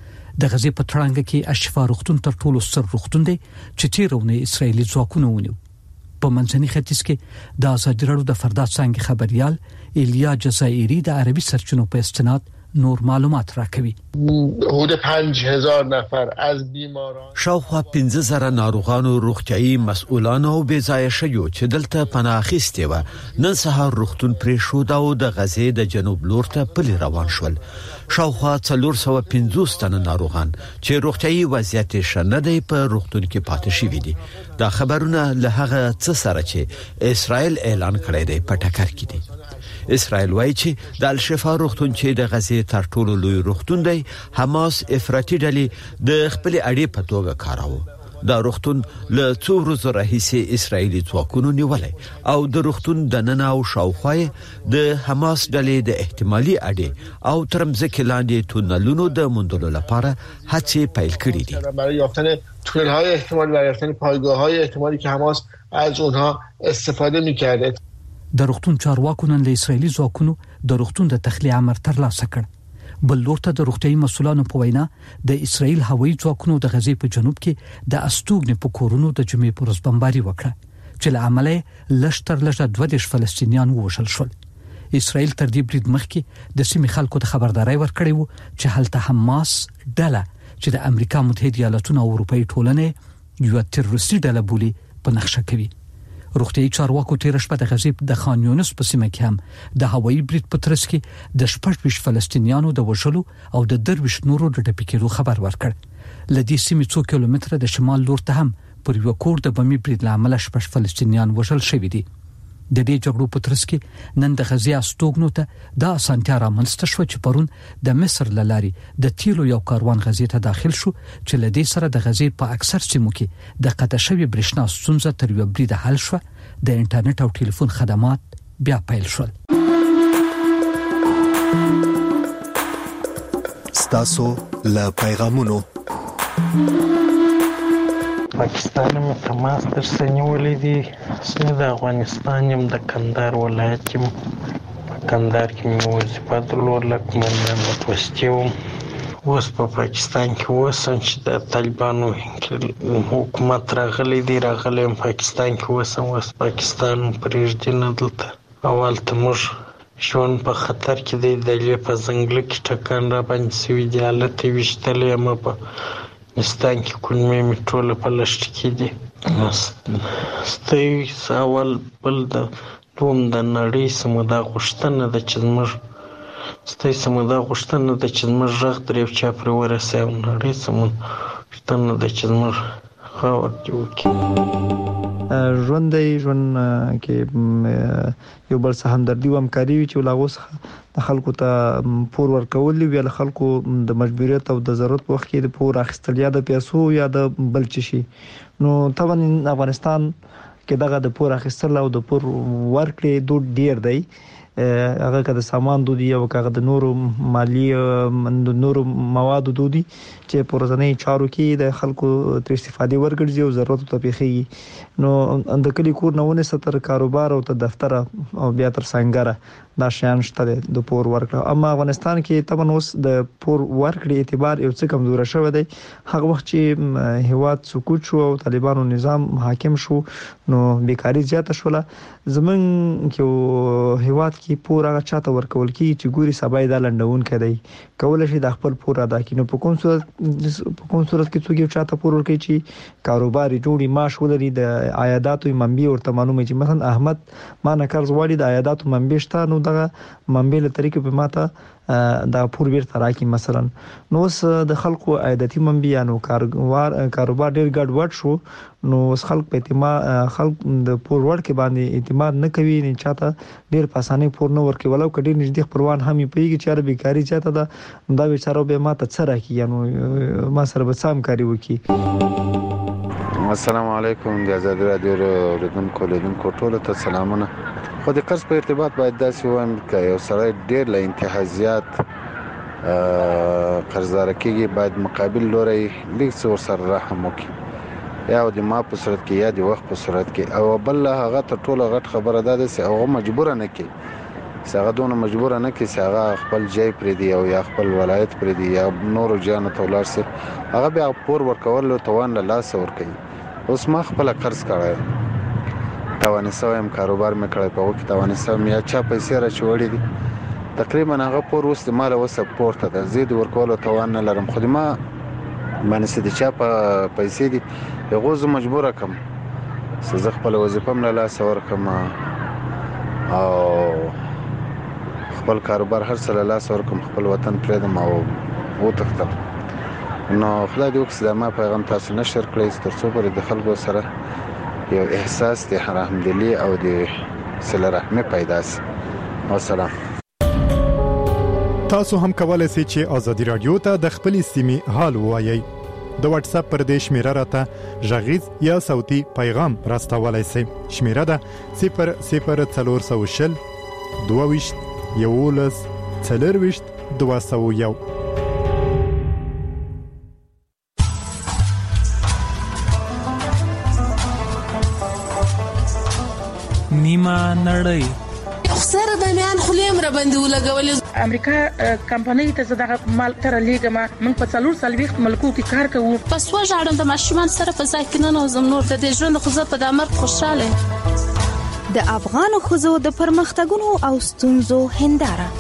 Speaker 21: د غزې په تړانګه کې اشفا روغتون تر ټولو ستر روغتون دی چې تیرونه اسرایلی ځواکونه ونیو. په منځني ختیځ کې د ازادي راډیو د فردات څنګه خبريال ایلیا جزائری د عربي سرچینو په استناد نور معلومات راکوي.
Speaker 22: حدود 5000 نفر از بیماران
Speaker 23: شاوخوا 15000 ناروغانو روغتيایي مسؤلان او بيځای شيو چې دلته پناه اخیستي و. نن سهار روغتون پرې شو دا او د غزې د جنوب لور ته پلي روان شول. شاوخوا 450 تنه ناروغان چې روغتيایي وضعیت شنه دی په روغتون کې پاتې شوي دي. دا خبرونه له هغه څه سره چې اسرائیل اعلان کړی دی په ټکر کې دي. اسرائیل وایي چې د الشفا روغتون چې د غزې تر ټولو لوی روغتون دی حماس افراطي ډلې د خپل اړې په توګه کاراوه. دا روغتون له څو ورځې راهیسې اسرائیلي ځواکونو نیولای او د روغتون د نن او شاوخوا د حماس ډلې د احتمالي اړې او ترمځکه لاندې تونلونو د موندلو لپاره هڅې پیل کړې دي.
Speaker 22: برای یافتن تونل‌های احتمالی و یافتن پایگاه‌های احتمالی که حماس از اونها استفاده می‌کرده.
Speaker 21: د روغتون چارواکو نن له اسرایلی ځواکونو د روغتون د تخلیه امر ترلاسه کړ. بل لورته د روغتي مسولانو په وینا د اسرایل هوایي ځواکونو د غزې په جنوب کې د استوګنې په کورونو د جمعې پر ورځ بمباري وکړه چې له عمله لشتر 22 فلسطینیان ووژل شول. اسرایل تر دې برید مخکې د سیمې خلکو ته خبرداري ورکړې و چې هلته حماس ډله چې د امریکا متحده ایالاتونو او اروپאי ټولنې یو تروریستي ډله بولي په نقشه کوي. روغتي چارواکو تیر شپه د غزې د خان یونس په سیمه کې هم د هوایي برید په ترڅ کې د 14 فلسطینیانو د وژلو او د 23 نورو د ټپکېدو خبر ورکړ. لدې سیمې 2 کیلومتره د شمال لور ته هم پر یو کور د بمي برید لامل 14 فلسطینیان وژل شوي دي. د دې جګړو په ترڅ کې نن د غزې استوګنو ته د اسانتیا رامنځته شو چې پرون د مصر لاري د تیلو یو کاروان غزې ته داخل شو چې لدې سره د غزې په اکثر سیمو کې د قطع شوی برېښنا ستونزه تر یو برید حل شو. د انټرنیټ او ټلیفون خدمات بیا پیل شول.
Speaker 17: ستاسو له پیغامونو
Speaker 24: پاکستان مې تماس درسره نیولې دي. زه د افغانستان یم، د کندهار ولایت یم. په کندهار کې مې وظیفه درلوده، قومندان د پوستې وم. اوس په پاکستان کې اوسم چې د طالبانو حکومت راغلی دی، راغلی یم پاکستان کې اوسم. اوس پاکستان پرېږدي نه دلته. اول ته موږ ژوند په خطر کې دی، د لیې په ځنګله کې ټکان را باندې سوي دي. حالت یې ویشتلی یم په افغانستان کې، کلمې مې ټوله په لښت کې دي. ستاسو اول بل د دوم د نړۍ سمه دا غوښتنه ده چې زموږ غږ درې چا پرې ورسوي. نړۍ سمه غوښتنه ده چې زموږ خاور دې وکړي.
Speaker 25: ژوند کې یو بل څه همدردي او همکاري وي چې لاغوس د خلکو ته پور ورکول وی له خلکو د مجبوریت او د ضرورت وخت کې د پور اخیستل یا د پیسو یا د بل چی شي. نو طبعا افغانستان کې دغه د پور اخیستل او د پور ورکړې دود ډیر دی هغه کده سامان دودي او هغه د نورو مالی د نورو مواد دودي چې په ورځنی چارو کې د خلکو تر استفادې ورګرځي او ضرورت ته پیخي نو د کلی کور نهونه ستر کاروبار او ته دفتر او بیا تر څنګه دا شیان شته د پور ورکړه اما افغانستان کې تمن اوس د پور ورکړې اعتبار یو څه کمزور شوی دی هغه وخت چې هیواد سقوط شو او طالبانو نظام حاکم شو نو بیکاری زیاته شوله زمون کې هیواد کې پور هغه چاته ورکول کی چې ګوري سبای د لندون کړي کول شي د خپل پور ادا کینو په کوم صورت کې څوک چاته پور ورکړي چې کاروباري جوړي معاش ولري د عایداتو منبع ورته معلومه چې مثلا احمد ما نه قرض واړي د عایداتو منبع شته نو دغه منبع له طریقې په ماته دا پور بیرته راکې مثلا نو د خلکو عایداتي منبع نو کاروبار ډیر ګډ وډ شو نو خلک په اعتماد خلک د پور ورکې باندې اعتماد نه کوي نه چاته ډیر په اسانه پور نه ورکې ولو کډیر نږدې خپلوان هم پیږي چې ر بیکاری چاته دا بیچاره به ماته څه راکې یعنی ما سره به سم کاری وکي
Speaker 2: السلام علیکم د آزاد رادیو لیدونکو ټولو ته سلامونه خو د قرض په ارتباط باید داسې وایم چې یو سړی ډیر له انتهازات قرضدار کېږي باید مقابل لوري لیک څور سره رحم وکړي یا د ما په صورت کې یا د وخت په صورت کې او بل هغه ته ټوله غټ خبره ده چې هغه مجبور نه کړي څنګه دونه مجبور نه کړي چې هغه خپل ځای پرې دی او یا خپل ولایت پرې دی یا نور جان ته ولر سي هغه بیا پور ورکول له توان له لاس ورکړي اوس ما خپل قرض کړی توانستم کاروبار مې کړی په وخت توانستم یا چا پیسې را چوړې دي تقریبا هغه پور وست مال او سپورت ته زید ورکول توان نه لرم خو ما باندې د چا په پیسې دي یو زه مجبور کم زه خپل وظیفه مله لاس ورکم او خپل کاروبار هر څه لاس ورکم خپل وطن پرېدم او وتښتم نو خدای دې وکړي ما پیغام تاسو نشر کړئ ترڅو پر د خلکو سره یو احساس د رحمدلی او د صله رحمه پیدا شي والسلام
Speaker 10: تاسو هم کولای شئ چې ازادي رادیو ته د خپل سیمې حال وایي د واتس اپ پر دې شمیره راته ژغیز یا صوتي پیغام راستولای شئ شمیره ده 00420 22 11 40 201
Speaker 11: نیمه نړۍ
Speaker 4: خسر د میان خلیم را باندې ولګول
Speaker 6: امریکا کمپنۍ ته زړه مال تر لیګما موږ په 440 ملکو کې کار کوو
Speaker 4: پس وژاړم د ماشومان سره په ځای کې نه نوزم نور د ژوند خو زه په دمر خوشاله
Speaker 5: د افغان خوځو د پرمختګونو او ستونزو هنداره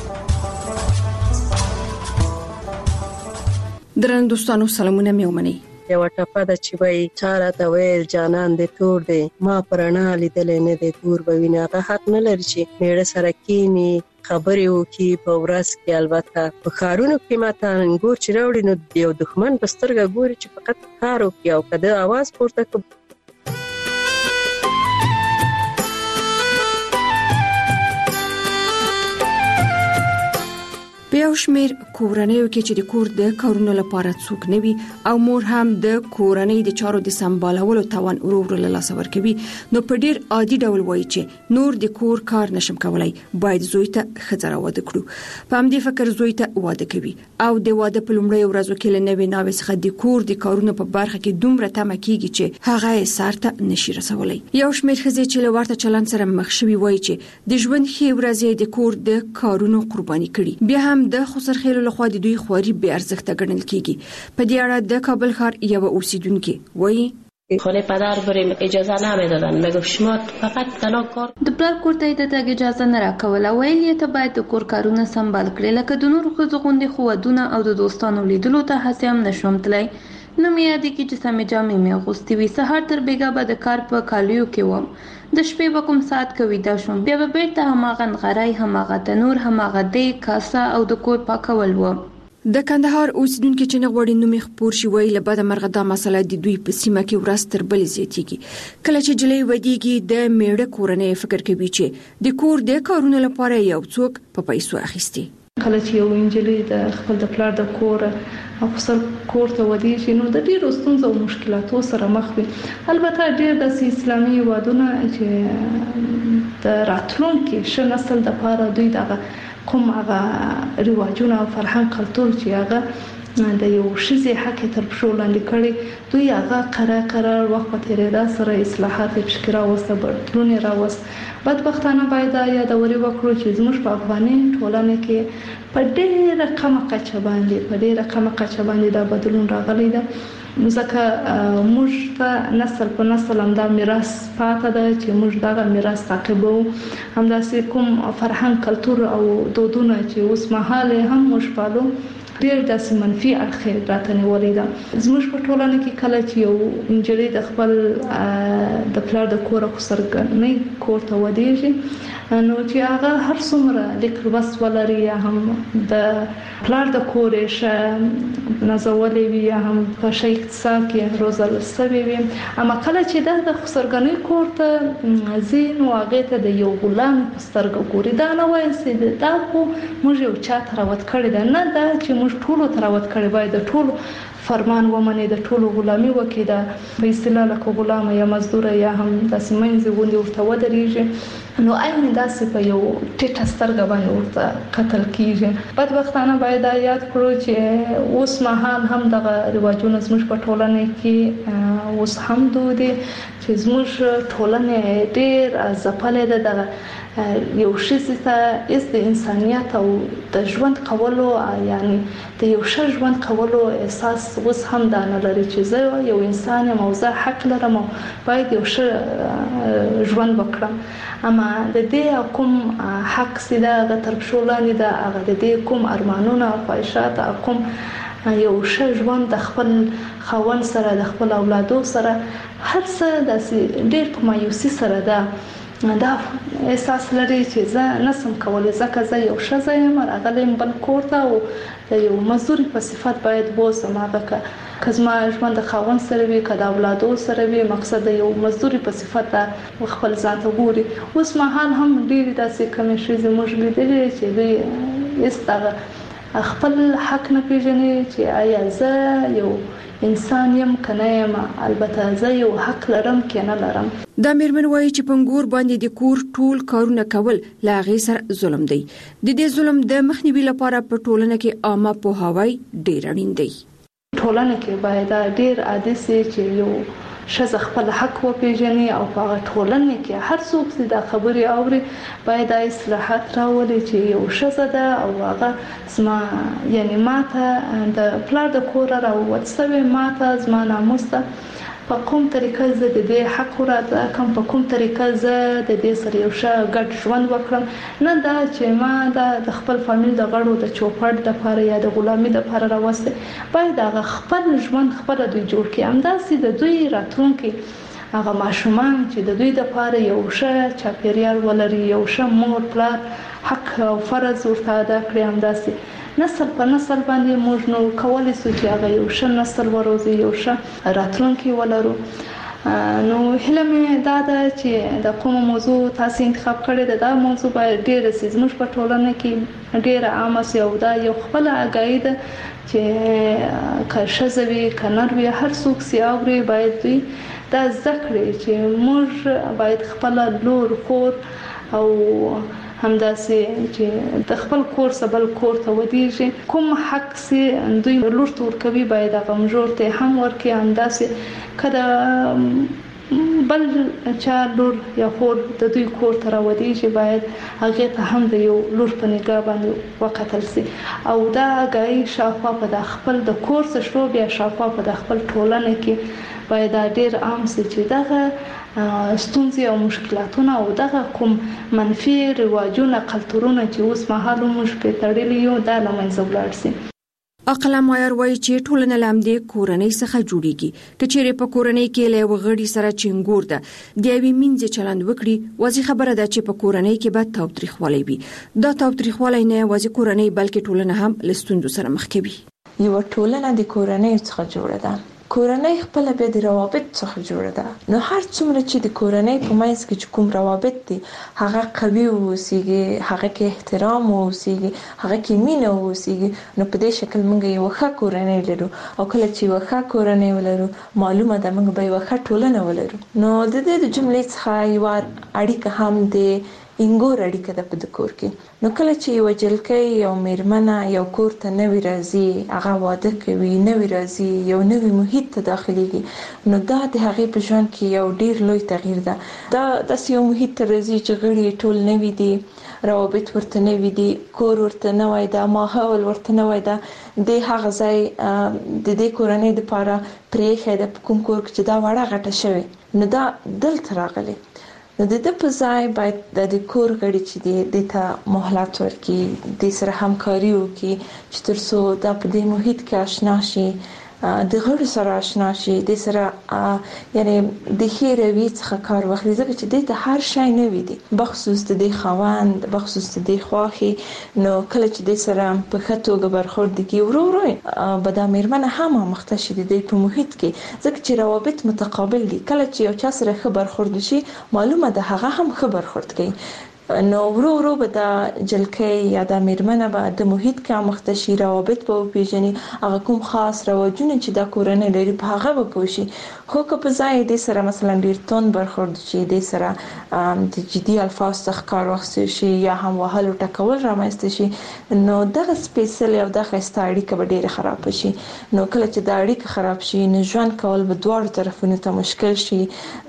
Speaker 7: درن دوستانو سلامونه میومني
Speaker 9: یو ټپه د چې وای چاره ته ویل جانان دې تور دې ما پرانا لیدل نه دې تور بوینه هغه حق نه لري چې میړه سره کینی خبرې وکي په ورځ کې البته په کارونو کې ماته انګور چې راوړي نو یو دښمن بسترګه ګوري چې فقط کار وکي او کده आवाज پورته کوي
Speaker 7: په یو شمېر کورنیو کې چې د کور د کارونو لپاره څوک نه وي او مور هم د کورنۍ د چارو د سمبالولو توان ورور له لاس ورکوي نو په ډیر عادي ډول وایي چې نور د کور کار نشم کولای باید زوی ته خزر واده کړو په همدې فکر زوی ته واده کوي او د واده په لومړۍ ورځو کې له نوې ناوې څخه د کور د کارونو په برخه کې دومره تمه کیږي چې هغه یې سارته نشي رسولای یو شمېر ښځې چې له ورته چلند سره مخ شوي وایي چې د ژوند ښې ورځې د کور د کارونو قرباني کړي بیا هم د خسرخېلو لخوا د دوی خوري به ارزښت ګڼل کیږي په دې اړه د کابل ښار یو اوسیدونکو وایي
Speaker 26: خانه پدر بریم اجازه نمیدادن میگفت شما فقط تنها کار
Speaker 8: د پلار کورته د تګ اجازه نه راکوله ویل یې ته باید د کور کارونه سمبال کړې لکه د نورو ښځو غوندې خو ودونه او د دوستانو لیدلو ته هڅه هم نشوم تللی نو مې یاد کی چې سمې جامې مې اغوستې وي سهار تر بیګا به د کار په کالیو کې وم د شپې به کوم ساعت کوي دا شوم بیا به بیرته هماغه نغری هماغه تنور هماغه د کاسه او د کور پاکول و
Speaker 7: د کندهار اوسیدونکو چې نه غوړي نومې خپور شي وی له بده مرغه دا مسله د دوی په سیمه کې ورځ تر بلې زیاتېږي کله چې جلې ودیږي د میړه کورنۍ فکر کوي چې د کور د کارونو لپاره یو څوک په پیسو اخیستي
Speaker 8: کله چې یو انجلۍ د خپل د پلار د کور او خپل کور ته ودی شي نو د ډیرو ستونزو او مشکلاتو سره مخ وي. البته ډیر د اسلامي وادونه چې د راتلونکي ش نسل د لپاره دوی دغه کوم هغه رواجونه او فرهنګ کلتور چې هغه د یو شذي حق تر پښو لاندې کړي دوی هغه قرار وخت په تیریدا سره اصلاحات فکر راوسته بدلون راوست. بدبختانه باید یادوري وکړو چې زموږ په افغاني ټولنه کې په ډېره کمه کچه باندې دا بدلون راغلی دی. ځکه موږ ته نسل په نسل هم دا میراث پاتې ده چې موږ دغه میراث تعقیبو. همداسې کوم فرهنګ کلتور او دودونه چې اوس مهال هم موږ پالو ډېر داسې منفي اړخ راته نیولې ده. زموږ په ټولنه کې کله چې یو انجلۍ د خپل د پلار د کور او سرګرنۍ کور ته ودیږي نو چې هغه هر څومره لیک لوست ولري یا هم د پلار د کور شه نازولې وي یا هم په شي اقتصاد کې روزل سوي وي اما کله چې د سرګرنۍ کور ته زین واغې ته د یو غلام سترګو ګوري دا نه وایي چې دا خو موږ یو چا تراوت کړی ده نه دا چې موږ ټولو تراوت کړی باید د ټولو فرمان ومني د ټولو غلامي وکړي په اصطلاح لکه غلام یا مزدور یا هم داسې منځ غوندي ورته ودرېږي نو عین داسې په یو ټیټه سترګه باندې ورته قتل کیږي. بدبختانه باید یاد کړو چې اوس مهال هم دغه رواجونه زموږ په ټولنه کې اوس هم دودي چې زموږ ټولنه ډېر ځپلې ده دغه یو شي ته د انسانيت او د ژوند کولو یعنی د یو ښه ژوند کولو احساس اوس هم دا نه لري چې زه یو انسان یم او زه حق لرم او باید یو ښه ژوند وکړم. اما د دې کوم حق سیده د تر پښو لاندې ده هغه د دې کوم ارمانونه او خواهشات کوم یو ښه ژوند د خپل خاوند سره د خپل اولادو سره هر څه د ډېر په مایوسي سره ده دا احساس لري چې زه نسم کولای ځکه زه یو ښځه یم راغلم بل کور ته او د یو مزدور په صفت باید بوسم هغه که زما ژوند د خاوند سره وي که د اولادو سره وي مقصد یو مزدور په صفت خپل ځان ته ګوري. اوس مهال هم ډېرې داسې کمې ښځې موږ لیدلې چې دوی هېڅ خپل حق نه پیژني چې آیا زه یو انسان یم کنه یم البته زه یو حق لرم کنه لرم.
Speaker 7: دا میرمن وایي چې پنګور باندې د کور ټول کارونه کول لا غي سره ظلم دی. د دې ظلم د مخنیوي لپاره په ټولنه کې عامه پوهاوی ډیر اړین دی.
Speaker 8: ټولنه کې باید ډیر عادي سي چې یو شزه خپل حق وپیژني او په ټولنه کې هر څوک چې د خبري اوري باید اصلاحات راولي چې یو شزه ده او هغه زما یعنی ماته د پلار د کور راووت سوي ماته زما ناموس ده په کوم طریقه زه د دې حق راته کوم په کوم طریقه زه د دې سره یو ښه ګډ ژوند وکړم نه دا چې ما د خپل فامیل د غړو د چوپړ د لپاره یا د غلامي د لپاره راوسته باید هغه خپل ژوند خپل دوی جوړ کړي همداسې د دوی راتلونکي هغه ماشومان چې د دوی د لپاره یو ښه چاپیریال ولري یو ښه مور پلار حق او فرض ورته ادا کړي همداسې نسل په نسل باندې موږ نو کولای شو چې هغه یو ښه نسل وروزي یو ښه راتلونکي ولرو. نو هلمه دا ده چې د کوم موضوع تاسو انتخاب کړی دا موضوع باید ډیر زموږ په ټولنه کې ډیر عامه سي او دا یو خپل اگاهي ده چې کښزوي کنروي هر څوک سي اوري باید دوی دا ذکر چې موږ باید خپل لور خور او همداسې چې د خپل کور سبل کور ته ودیږي کوم حق سي دوی لور تور کوي باید هغه مجورته هم ورکي همداسې کله بل چا لور یا خور د دوی کور ته راودیږي باید هغه ته هم د یو لور په نگاه باندې وکتل سي او دا غي شافه په خپل د کور څخه شو بیا شافه په خپل ټولنه کې باید ډیر عام سي چې دغه ستونزې او مشکلاتونه او دغه کوم منفي رواجونه کلتورونه چې اوس مهال موږ په تړلې یو د لمنځه ولاړ سي.
Speaker 7: اقلا مایر وایي چې ټولنه لامدې کورنۍ څخه جوړیږي کچېره په کورنۍ کې له وغړي سره چنګور ده د یوې منځ چلند وکړي وځي خبره ده چې په کورنۍ کې به تاوتریخوالی وي دا تاوتریخوالی نه وځي کورنۍ بلکې ټولنه هم لستوندو سره مخ کوي.
Speaker 3: یو ټولنه د کورنۍ څخه جوړه ده کورنۍ خپل به د روابط څخه جوړه ده. نو هر څومره چې د کورنۍ په منځ کې کوم روابط دي هغه قوي اوسېږي، هغه کې احترام اوسېږي، هغه کې مینه اوسېږي، نو په دې شکل موږ یو ښه کورنۍ لرو. او کله چې یو ښه کورنۍ ولرو معلومه ده موږ به یو ښه ټولنه ولرو. نو د دې جملې څخه یو اړیکه هم د انګور اړیکه ده په کور کې. نو کله چې یو جلکۍ یو میرمنه یو کور ته نوی راځي، هغه واده کوي، نوی راځي، یو نوی محیط ته داخليږي، نو دا د هغې په ژوند کې یو ډیر لوی تغییر ده. دا داسې یو محیط ته راځي چې غړي ټول نوی دي، روابط ورته نوی دي، کور ورته نوی ده، ماحول ورته نوی ده. د هغه ځای د دې کورنۍ لپاره پرېښی ده په کوم کور کې چې دا وړه غټه شوې، نو دا دلته راغلی. نو د دې په ځای باید د کور غړي چې د ته مهلت ورکړي، د سره همکاري وکړي چې ترڅو دا په دې محیط کې آشنا شي، د غړو سره آشنا شي، د سره یعنی د ښې رویې څخه کار واخلي، ځکه چې د ته هر شی نوی دی، بخصوص د خوند، بخصوص د خوښي. نو کله چې د سره په ښه توګه برخورد کوي ورو به دا میرمنه هم مخته شي د په محیط کې، ځکه چې روابط متقابل دي. کله چې یو چا سره ښه برخورد شي معلومه ده هغه هم ښه برخورد کوي. نو ورو به دا جلکۍ یا دا میرمنه به د محیط کې مخته شي، روابط به وپیژني، هغه کوم خاص رواجونه چې دا کورنۍ لري په هغه به پوه شي. خو که په ځای د سره مثلا ډیر تون برخورد شي، د سره د جدي الفاظ څخه کار واخیستل شي یا هم وهل او ټکول رامنځته شي، نو دغه سپیشل او دغه اړیکه به ډیره خراب شي. نو کله چې دا اړیکه خراب شي نو ژوند کول به دواړو طرفونو ته مشکل شي،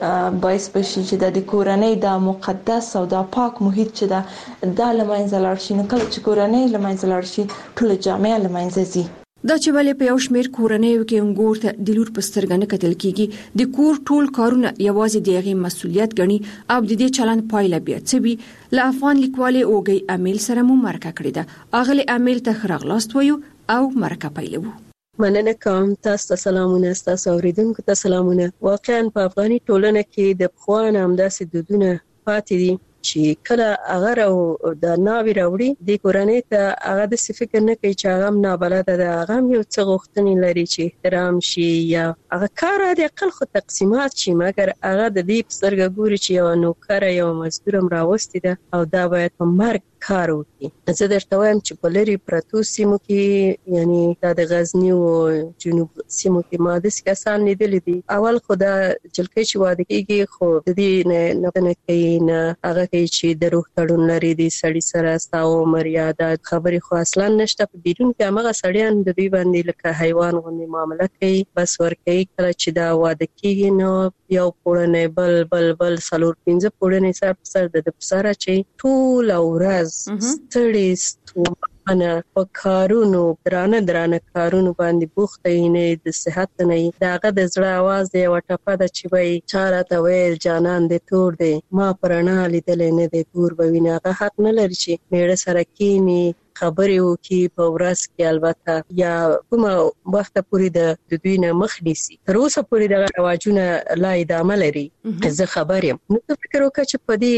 Speaker 3: باعث بشي چې د کورنۍ دا مقدس او دا پاک محیط چې دا لمنځه لاړ شي. نو کله چې کورنۍ لمنځه لاړ شي ټول جامعه لمنځه ځي.
Speaker 7: دا چې ولې په یو شمېر کورنیو کې انګور ته د لور په سترګه نه کتل کیږي، د کور ټول کارونه یوازې د هغې مسؤلیت ګڼي او د دې چلند پایله بیا څه وي. له افغان لیکوالې اوږۍ امیل سره مو مرکه کړې ده. اغلې امیل ته ښه راغلاست وایو او مرکه پیلوو.
Speaker 9: مننه کوم، تاسو ته سلامونه، تاسو اوریدونکو ته سلامونه. واقعا په افغاني ټولنه کې د پخوانه همداسې دودونه پاتې دي چې کله هغه او د ناوی راوړي د کورنۍ ته هغه د فکر نه کوي چې هغه نابلده ده، هغه یو څه غوښتنې لري چې احترام شي یا هغه کار د عقل خو تقسیمات شي، مګر هغه د دې په سترګه ګوري چې یو نوکر یو مزدور راوستي ده او دا باید په مرګ کار وکړي. زه درته وایم چې په لري پرتو سیمو کې یعنی د غزنی او جنوب سیمو کې ما د کسان لیدل دي، اول خو دا جلکۍ چې واده کېږي خو د دې نه کوي نه هغه کوي چې د روح تړون لري د سړي سره ستاو مریاده خبرې خو اصلا نشته. په بیرون کې هغه سړیان د دوی باندې لکه حیوان غوندې معامله کوي، بس ورکوي. کله چې دا واده کېږي نو یو پوړنې بل 4-5 پوړنې سر په سر د سره چې ټول ورځ ستړي ستومانه په کارونو درانه کارونو باندې بوخته نه د صحت نه داغه د زړه आवाज دی وټپه د چې وای چاره ته ویل جانان د تور دی ما پرانا لیدل نه د تور بوینه هغه حق نه لري چې میړه سره کینی خبرې وکي په ورځ کې، البته یا کومه وخت پورې د دوی نه مخ نیسي. تر اوسه پورې د رواجونه لا ادامه لري. زه خبر یم. نو فکر وکړه چې په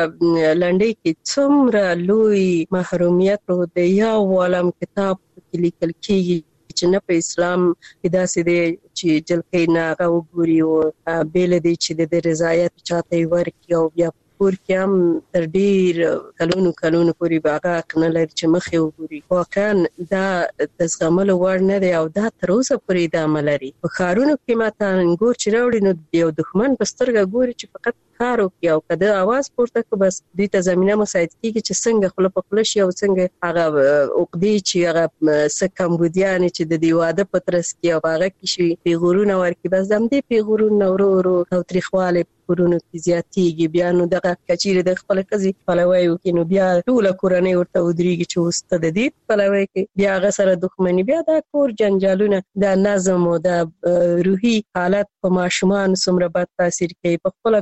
Speaker 9: دې لنډۍ کې څومره لوی محرومیت د یو عالم کتاب کې لیکل کېږي چې نه په اسلام کې داسې دی چې جلکۍ نه هغه وګوري او بیل دی چې د رضایت چاته ورکړي او بیا کور کې هم تر ډیر کلونو پورې باغه کنه لري چې مخې وګوري. واقعا دا د زغملو وړ نه دی او دا تر اوسه پورې ادامه لري. په ښارونو کې ماته انګور چې راوړي نو یو دښمن په سترګه ګوري چې فقط کار وکړي او کده आवाज پورته کو بس دوی ته زمينه مساعد کیږي چې څنګه خپل په خپل شي او څنګه هغه عقدې چې هغه سکمبودیان چې د دیواده پترس کې او هغه کې شي پیغورونه ورکی بس دم دې پیغورونه ورو او تاریخواله کورونو کې زیاتېږي. بیا نو دغه کچېره د خپل قضې پلوي وکړي نو بیا ټول کورنۍ ورته ودرېږي چې وسته د دې پلوي کې بیا هغه سره دښمنی، بیا د کور جنجالونه، د نظم او د روحي حالت په ماشومان څومره بد تاثیر کوي. په خپل کورنۍ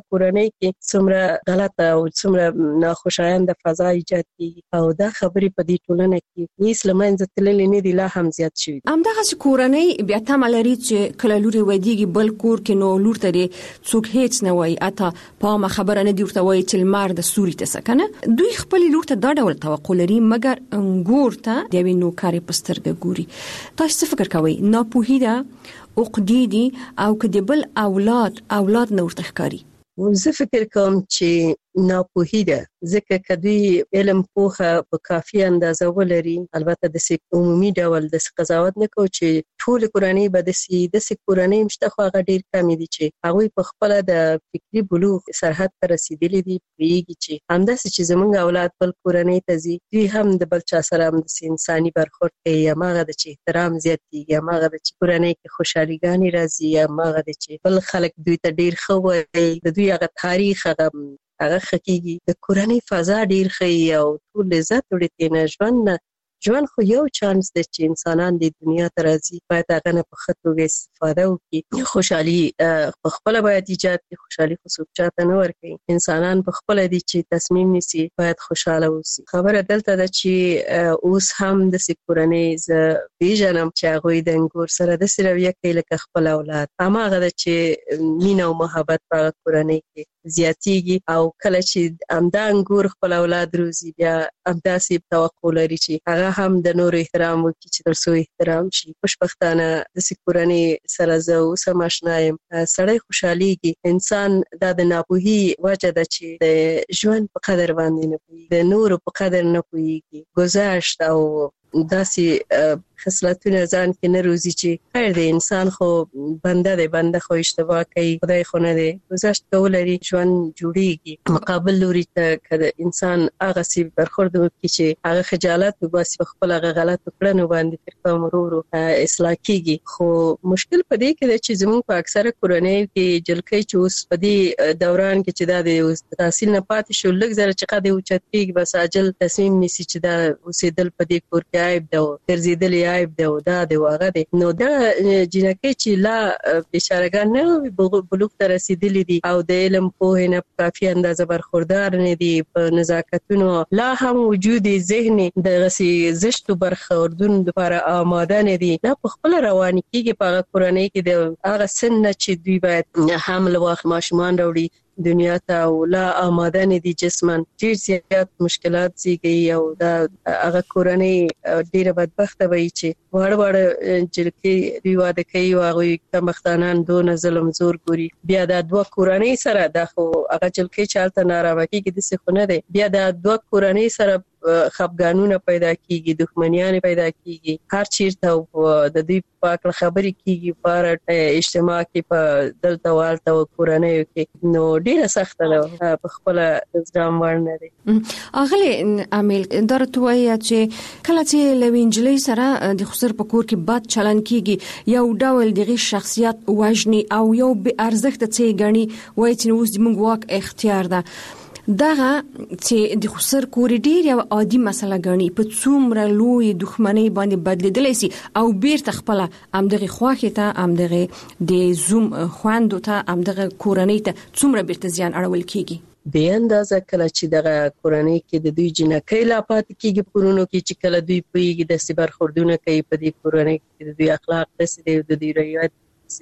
Speaker 9: کورنۍ کې څومره غلطه او څومره ناخوشایند فضا ایجاد کیږي او دا خبرې په دې ټولنه کې هیڅ لمنځه تللې نه دي، لا هم زیات شوي.
Speaker 7: همدغه کورنۍ بیا تمه لري چې کله لور ودیږي بل کور کې نو لور ته څوک هیڅ نه وایي، اته په خبره نه دی ورته وایي چې لمر د سوري ته سکنه. دوی خپل لور ته دا ډول توقع لري مګر انګور ته د وینو کاری پسترګه ګوري. تاسو فکر کوئ ناپوهی ده عقدی دي او کدی بل اولاد نور تخکاری؟
Speaker 9: زه فکر کوم چې ناپوهی ده، ځکه کدی علم پوهه په کافي اندازه ولري. البته د عمومي ډول د قضاوت نه کوم چې ټول کورنۍ به د کورنۍ مشته خو هغه ډیر کم دي چې هغه په خپل د فکری بلوغ سرحد ته رسیدلي دي، پیږي چې همداسې چې زمونږ اولاد بل کورنۍ ته ځي دوی هم د بل چا سره هم د انساني برخورد کوي، یا ماغه د چې احترام زیاتېږي، یا ماغه د چې کورنۍ کې خوشحاليګانی راځي، یا ماغه د چې بل خلک دوی ته ډیر خو وي، د دوی هغه تاریخ هغه خکېږي، د کورنۍ فضا ډیر ښه او ټول عزت وړي. ژوند خو یو چانس دی چې انسانان د دنیا ته راځي، باید هغه نه په ښه توګه استفاده وکړي. خوشحالي په خپله باید ایجاد کړي، خوشحالي خو څوک چاته نه ورکوي. انسانان په خپله دي چې تصمیم نیسي باید خوشحاله اوسي. خبره دلته ده چې اوس هم داسې کورنۍ زه پیژنم چې هغوی د انګور سره داسې رویه کوي لکه خپل اولاد. هماغه ده چې مینه او محبت په هغه کورنۍ کې زیاتېږي او کله چې همدا انګور خپل اولاد روزي بیا همداسې توقع لري چې هغه هم د نور احترام وکړي چې تر څو احترام شي. خوشبختانه داسې کورنۍ سره زه اوس هم آشنا یم. سړی خوشحالېږي. انسان دا د ناپوهي وجه ده چې د ژوند په قدر باندې نه پوهېږي، د نورو په قدر نه پوهېږي، گذشت او داسې خصلتونه ځان کې نه روزي چې خیر دی انسان خو بنده دی، بنده خو اشتباه کوي، خدای خو نه دی، گذشت کول لري، ژوند جوړیږي. مقابل لوري ته کله انسان هغه سی برخورد وکړي چې هغه خجالت وباسي په خپل هغه غلط کړنو باندې تر کوم ورو اصلاح کیږي. خو مشکل په دې کې دی چې زموږ په اکثره کورنۍ کې جلکۍ چې اوس په دې دوران کې چې دا د تحصیل نه پاتې شو لږ زره چې قد اوچت کیږي بس عاجل تصمیم نیسي چې دا اوسېدل په دې کور کې عیب ده، ګرځېدل عیب ده او دا دی واغه دی. نو دا جنکه چې لا بشارګان نه بلوغ ته رسیدلي دي او د علم پوهه نه کافي اندازه برخوردار نه دي، په نزاکتونو لا هم وجود ذهن د غسي زشتو برخوردون لپاره آماده نه دي. دا په خپل رواني کېږي په کورنۍ کې د هغه سن چې دوی باید حمل واخ ماشومان راوړي دنیا ته او لا آماده نه دي جسمن، ډیر زیات مشکلات زیږي او دا هغه کورنۍ ډیره بدبخته وي چې وړ جلکې دوی واده کوي او هغوی کمبختانان دونه ظلم زور ګوري. بیا دا دوه کورنۍ سره دا خو هغه جلکې چې هلته ناروا کېږي داسې خو نه دی، بیا دا دوه کورنۍ سره خفګانونه پیدا کیږي، دښمنیان پیدا کیږي، هر چیرته د دوی په اړه خبرې کیږي په اجتماع کې په دلته والته او کورنۍ کې. نو ډیره سخته ده په خپل ځام ورنه دي.
Speaker 7: اغلی عامل درته وایي چې کله چې لوینجلې سره د خسر په کور کې بد چلن کیږي یو ډول دغه شخصیت وژني او یو به ارزښت څه غني وایي چې اوس د موږ واک اختیار ده. دغه چې د خسر کور ډیر یو عادي مسله غني په څومره لوی دښمنۍ باندې بدلیدلی سي او بیرته خپل امدغه خواخه ته امدغه د زوم خواندو ته امدغه کورنۍ ته څومره بیرته زیان اړول کیږي.
Speaker 9: به اندازه کله چې دغه کورنۍ کې د دوی جنکۍ لا پات کیږي پرونو کې چې کله دوی پویږي د سبر خوردونه کوي په دې کورنۍ کې د دوی اخلاق دسي د دوی رویت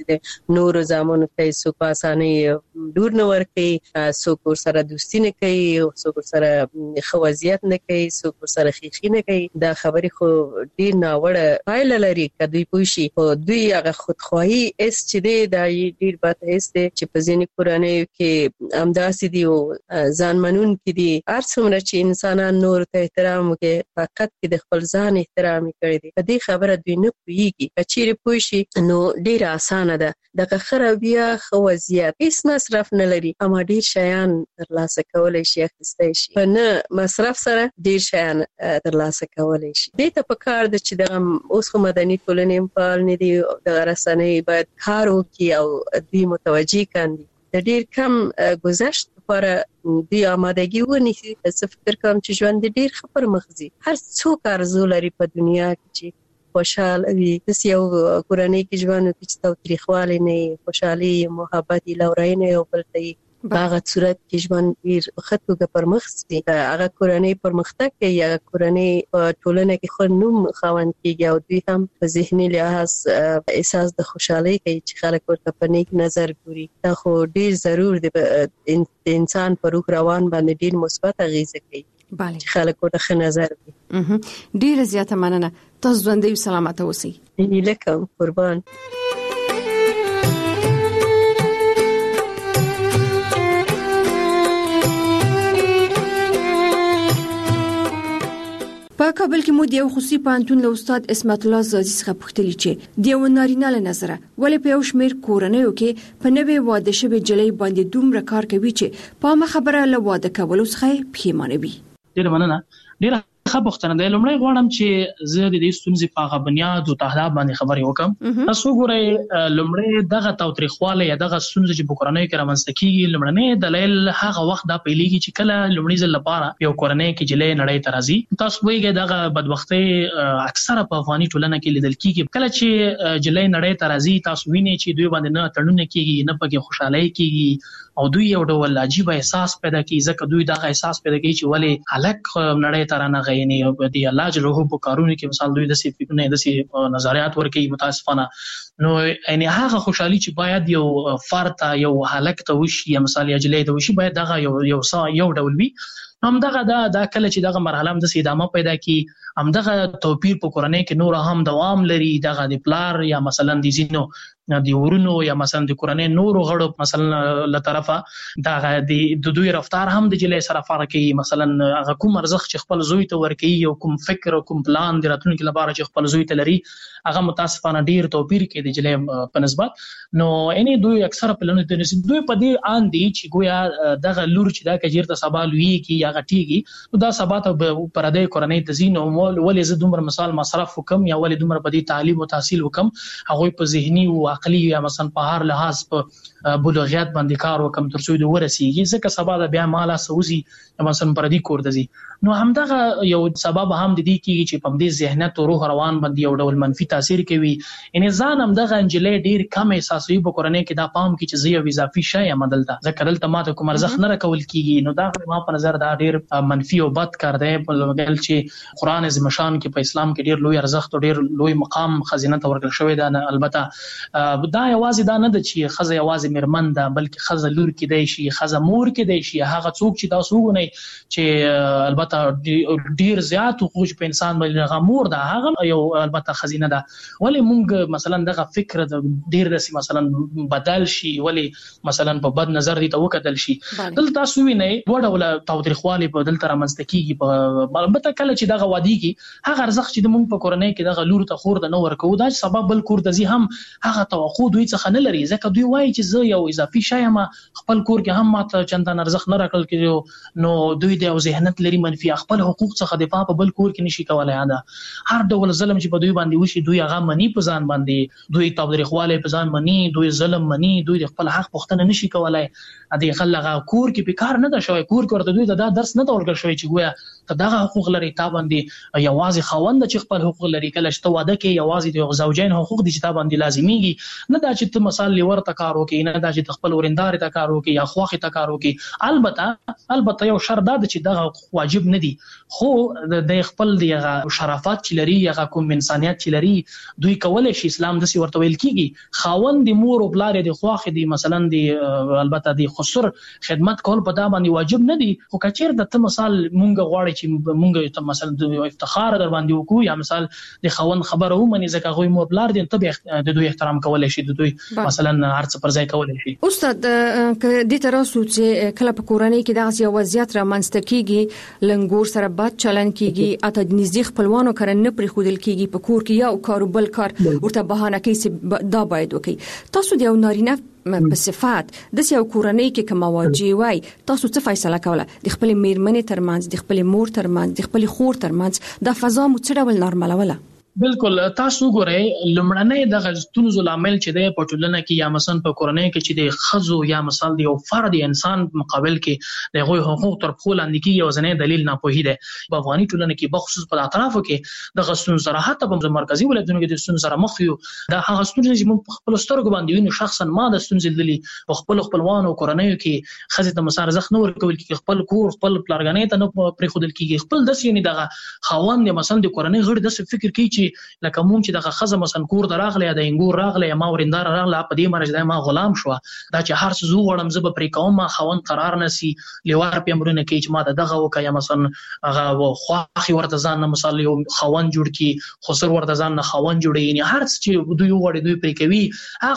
Speaker 9: نور زامنو ته څوک په اسانۍ دور نه ورکوي، څوک ورسره دوستي نه کوي، څوک ورسره ښه وضعیت نه کوي، څوک ورسره خیخي نه کوي. دا خبرې خو ډېر ناوړه پایله لري که دوی پوه شي. خو دوی هغه خودخواهي حس چې دی دا ډېر بد حس دی چې په ځینې کورنیو کې همداسې دي او ځان منونکي دي. هر څومره چې انسانان نورو ته احترام وکړي فقط کې د خپل ځان احترام یې کړی دی. په دې خبره دوی نه پوهېږي. که چیرې پوه شي نو ډېره اسانه ده. دغه خرابیا خو وضعیت هیڅ مصرف نه لري اما ډیر شیان ترلاسه کولای شي، اخیستای شي. په نه مصرف سره ډیر شیان ترلاسه کولای شي. دې ته پکار ده چې دغه اوس خو مدني ټولنې فعال نه دي، د رسنۍ باید کار وکړي او دوی متوجي کاندي د ډیر کم گذشت لپاره دوی آمادګي ونیسي. زه فکر کوم چې ژوند ډیر ښه پرمخ ځي. هر څوک آرزو لري په دنیا کې چې خوشحال وي. داسې یو کورنۍ کې ژوند وکړي چې تاوتریخوالی نه وي، خوشحالي، محبت، لورینه یو بل ته هغه صورت کې ژوند ډیر خطوګه پرمخسي هغه کورنۍ پرمختګ کوي یا کورنۍ په ټولنه کې خو نوم خوان کیږي او دوی هم په ذهني لحاظ احساس د خوشحالي کوي چې خلک ورته په نیک نظر ګوري. دا خو ډیر ضرور دی انسان په روح روان باندې ډیر مثبت اغیزه کوي.
Speaker 7: بله
Speaker 9: خلک ورته ښه نظر کوي.
Speaker 7: ډیر زیاته مننه. تاسو ژوندۍ او سلامت اوسئ.
Speaker 9: لکه قربان.
Speaker 7: په کابل کې مو د یو خصوصي پوهنتون له استاد اسمت الله زازي څخه پوښتنه چې د یو نارینه له نظره ولې په یو شمېر کورنیو کې په نوې واده شوې جلۍ باندې دومره کار کوي چې په ما خبره له واده کولو څخه پښیمانه وي.
Speaker 12: ډیر مننه. ډیر ښه پوښتنه ده. لومړی غواړم چې زه د دې ستونزې په هغه بنیاد او تهداب باندې خبرې وکم. تاسو ګورئ لومړی دغه تاوتریخواله یا دغه ستونزې چې په کورنۍ کې رامنځته کیږي لومړنی دلیل هغه وخت دا پیلېږي چې کله لومړي ځل لپاره یو کورنۍ کې جلۍ نړۍ ته راځي. تاسو وایي دغه بدبختي اکثره په افغاني ټولنه کې لیدل کیږي. کله چې جلۍ نړۍ ته راځي تاسو وینئ چې دوی باندې نه تړونه کیږي نه پکې خوشحالي کیږي او دوی یو ډول عجیب احساس پیدا کوي ځکه دوی دغه احساس پیدا کوي چې ولې هلک نړۍ ته رانه غویني او د الله جل جلاله په کارونو کې مثال دوی د سی فکرونه د سی نظریات ورکوي. متاسفانه نو یعنی هغه خوشحالي چې باید یو فرد یو هلک ته وشي یا مثال یا جلۍ ته وشي باید دغه یو ډول وي. هم دغه دا کله چې دغه مرحله هم د ادامه پیدا کی هم دغه توپیر په کورنۍ کې نور هم دوام لري. دغه د پلار یا مثلا د زینو د ورونو یا مثلا د کورنۍ نور غړو مثلا له طرفه دغه د دوی رفتار هم د جلۍ سره فرق کوي. مثلا هغه کوم ارزښت چې خپل زوی ته ورکوي او کوم فکر او کوم پلان د راتلونکي لپاره چې خپل زوی ته لري هغه متاسفانه ډیر توپیر کوي د جلۍ په نسبت. نو یعنی دوی اکثره پلانونه د نسبت دوی په دې ان دي چې گویا دغه لور چې دا کجیر ته سبا لوي کی یا غټيږي نو دا سبا ته پر دې کورنۍ ته زینو ولې زه دومره مثال مصرف وکم یا ولې دومره په دې تعلیم او تحصیل وکم هغه په ذهني او عقلي یا مثلا په هر لحاظ په بلوغیت باندې کار وکم تر څو د ورسیږي ځکه سبا د بیا مالا سوزي مثلا پر دې کور دزي. نو همدغه یو سبب هم د دې کیږي چې په دې ذهنیت او روح روان باندې یو ډول منفي تاثیر کوي. ان ځان هم دغه انجلې ډیر کم احساسوي په کورنۍ کې دا پام کې چې زه اضافي شای عملته ځکه دلته ماته کوم ارزښت نه راکول کیږي. نو دا ما په نظر دا ډیر منفي او بد کار دی په لګل چې قران عظیم شان کې په اسلام کې ډیر لوی ارزښت او ډیر لوی مقام خزینه ته ورکړل شوی دا. البته دا یوازې دا نه د چې خزه یوازې مرمن ده بلکې خزه لور کې دی شي خزه مور کې دی شي هغه څوک چې تاسو وګورئ چې البته ډیر زیات حقوق په انسان باندې غمور ده هغه یو البته خزینه ده. ولی مونږ مثلا دغه فکر د ډیر رسي مثلا بدل شي ولی مثلا په بد نظر دي ته وکتل شي. دلته تاسو وینئ وړه تاوتریخواله په دلته رامنځته کیږي په البته کله چې دغه وادي کې هغه ارزښت چې مونږ په کورنۍ کې دغه لور ته خور د نو ورکو دا سبب بل کور د زی هم هغه توقع دوی څخه نه لري ځکه دوی وایي چې زه یو اضافي شای ما خپل کور کې هم ماته چندان ارزښت نه راکړل کېږي. نو دوی د ذهنیت لري منفي خپل حقوق څخه دفاع په بل کور کې نشي کولای. دا هر ډول ظلم چې په دوی باندې وشي دوی هغه منی په ځان باندې دوی تاوتریخواله په ځان منی دوی ظلم منی دوی خپل حق پوښتنه نشي کولای. دې خلغه کور کې په کار نه ده شوی کور ورته دوی دا درس نه ورکړل شوی چې گویا ته دغه حقوق لري تا باندې یوازې خوند چې خپل حقوق لري کله چې ته واده کې یوازې د زوجین حقوق دي چې تا باندې لازميږي نه دا چې ته مثال لور ته کار وکې نه دا چې خپل ورندار ته کار وکې یا خوخه ته کار وکې. البته یو شرط دا چې دغه واجب نه دي خو د خپل دغه شرافت چې لري یا کوم انسانيت چې لري دوی کولای شي اسلام د سی ورته ویل کیږي خوند د مور او بلار د خوخه دي مثلا د البته د خسر خدمت کول په دا باندې واجب نه دي. خو کچیر د ته مثال مونږ غواړي چې مونږ ته مثلا د افتخار در باندې وکړو یا مثال د خوند خبره ومني ځکه غوي مور بلار دي ته د دوی احترام کولای شي د دوی مثلا هرڅ پر ځای کولای شي.
Speaker 7: استاد د تراسو چې کله په کورنۍ کې دغه یو وضعیت را منځته کیږي لنګور سره بد چلن کیږي اته د نږدې خپلوانو کرن پر خودل کیږي په کور کې یو کاروبل کار ورته بهانه کوي چې دا باید وکي. تاسو د یو نارینه په صفات د یو کورنۍ کې کوم واجب وای تاسو څه فیصله کوله د خپل میرمنې ترمنځ د خپل مور ترمنځ د خپل خور ترمنځ د فضا مو څه ډول نارملوله؟
Speaker 12: بالکل تاسو ګورئ لمړنۍ د غزتونو عامل چې د پټولنه کې یا مثلا په کورنۍ کې چې د خزو یا مثال دی او فرد انسان مقابل کې د غوي حقوق تر خپل اندکی یو ځنې دلیل نه پوهی دی په افغاني ټولنه کې بخصوص په اطرافو کې د غزتونو سره حتی په مرکزی ولایتونو کې د ستونزو سره مخ یو د هغه ستونزې چې موږ خپل سترګو باندې وینو شخصا ما د ستونزې دلی په خپل خپلوانو کورنۍ کې خزه د مسار زخ نه ورکول کې خپل کور خپل پلارګنې ته نه پرې خودل کېږي خپل د سینې دغه خاوند مثلا د کورنۍ غړي د فکر کوي چې لکه موږ چې دغه خزه مثلا کور دراغله یا د انګور راغله یا ما ورندار راغله په دې مرز د ما غلام شو دا چې هر څه زو وړم زب پرې کوم ما خوند قرار نسی لیوار په امرونه کې چې ما دغه وکیا مثلا هغه خواخي ورته ځان مثلا یو خوند جوړ کی خسر ورته ځان نه خوند جوړي یعنی هر څه چې دوی وړي دوی پرې کوي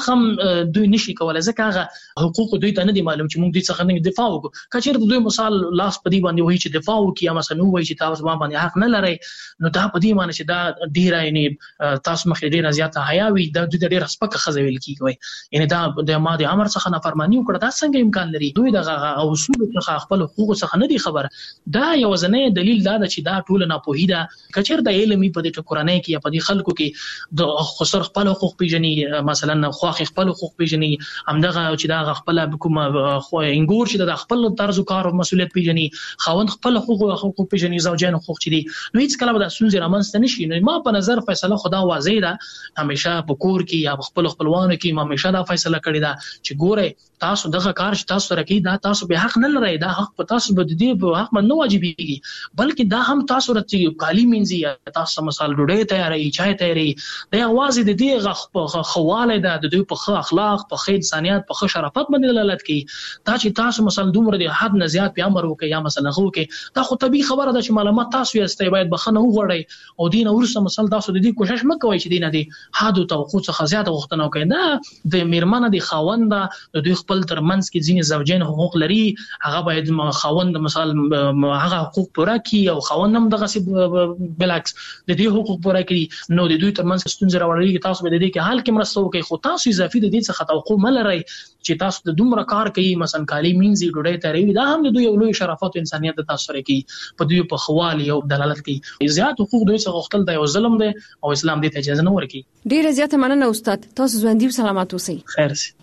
Speaker 12: هغه دوی نشي کولای ځکه هغه حقوق دوی ته نه دي معلوم چې موږ دې څخه نه دفاع وکړو کچېر دوی مثال لاس په دې باندې وایي چې دفاع وکړي مثلا وایي چې تاسو باندې حق نه لري نو دا په دې معنی چې دا ډیر یعنی تاسو مخې ډیر زیاته حیا وي دا د ډیر سپکه خزه ویل کیږي یعنی دا د ماده امر څخه نافرمانی وکړه دا څنګه امکان لري دوی دغه اصول څخه خپل حقوق څخه نه دي خبر دا یو ځنې دلیل دا چې دا ټول نه پوهیدا کچېر د علمي په دې کورنۍ کې یا په دې خلکو کې د خسر خپل حقوق پیژني مثلا خواخ خپل حقوق پیژني همدغه چې دا خپل کوم خو انګور چې د خپل طرز کار او مسولیت پیژني خاوند خپل حقوق پیژني زوجین حقوق چي دي نو هیڅ کله د سونځ رامنځته نشي نو ما په نظر فیصله خدا واضح ده همیشه په کور کې یا خپل خپلوانو کې ما همیشه دا فیصله کړی ده چې ګوره تاسو دغه کار چې تاسو سره کوي دا تاسو به حق نه لرئ دا حق په تاسو به دې په حق نه واجبېږي بلکې دا هم تاسو راته کالی منځي یا تاسو مثال ډوډۍ تیارې چای تیارې د اواز د دې خواله ده د دوی په ښه اخلاق په ښه انسانيت په ښه شرافت باندې دلالت کوي دا چې تاسو مثلا دومره د حد نه زیات په امر وکي یا مثلا خو کې دا خو طبيعي خبره ده چې معلومات تاسو یې استای باید بخنه وغوړی او دین ورسره مثلا تاسو د دې کوشش مکوئ چې دین دي حد او توقع څخه زیات غوښتنه کوي دا د میرمنه د خاوند د دوی خپل ترمنځ کې ځینې زوجین حقوق لري هغه باید خاوند مثال هغه حقوق پوره کړي او خاوند هم دغه بلعکس د دې حقوق پوره کړي نو د دوی ترمنځ ستونزې راوړي تاسو به د دې کې حل کې مرسته وکړي خو تاسو اضافي د دې څخه توقع ملرئ چې تاسو د دومره کار کوي مثلا کالی مینځي ډوډۍ تیاروي دا هم د دوی یو لوی شرافت او انسانيت د تاسو سره کوي په دوی په خوالي او دلالت کوي زیات حقوق دوی څخه غوښتل د یو ظلم دی او اسلام دې ته اجازه نه ورکوي
Speaker 7: ډیره زیاته مننه استاد تاسو ژوندۍ سلامات اوسئ
Speaker 12: خیر سي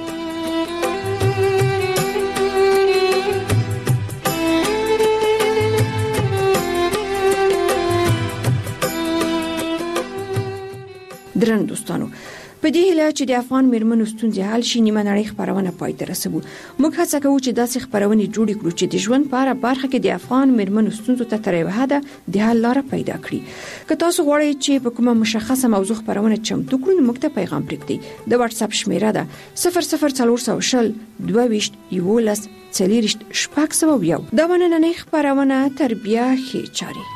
Speaker 7: درن دوستانو په دې هیله چې د افغان میرمنو ستونزې حل شي نیمه نړۍ خبرونه پای ته رسوو موږ هڅه کوو چې داسې خبرونه جوړ کړو چې د ژوند په اړه برخه کې د افغان میرمنو ستونزو ته تر یوه حده د حل لاره پیدا کړي که تاسو غواړئ چې په کومه مشخصه موضوع خبرونه چمتو کړو نو موږ ته پیغام پرېږدئ د واتس اپ شمیره ده 00400 22 11 40 شپږ دا نننۍ خبرونه تربیه ښې چاري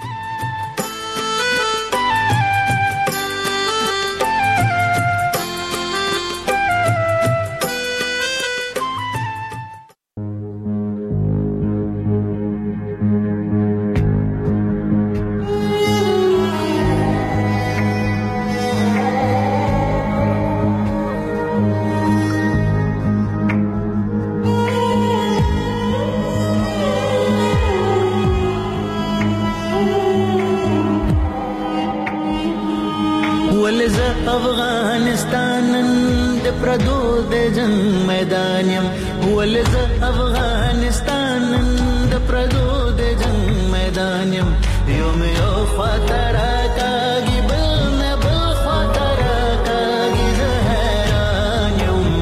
Speaker 13: افغانستان د پردو د جنگ میدان يم ولز افغانستان د پردو د جنگ میدان يم یوم یو خاطر کاږي بل نه بل خاطر کاږي زهران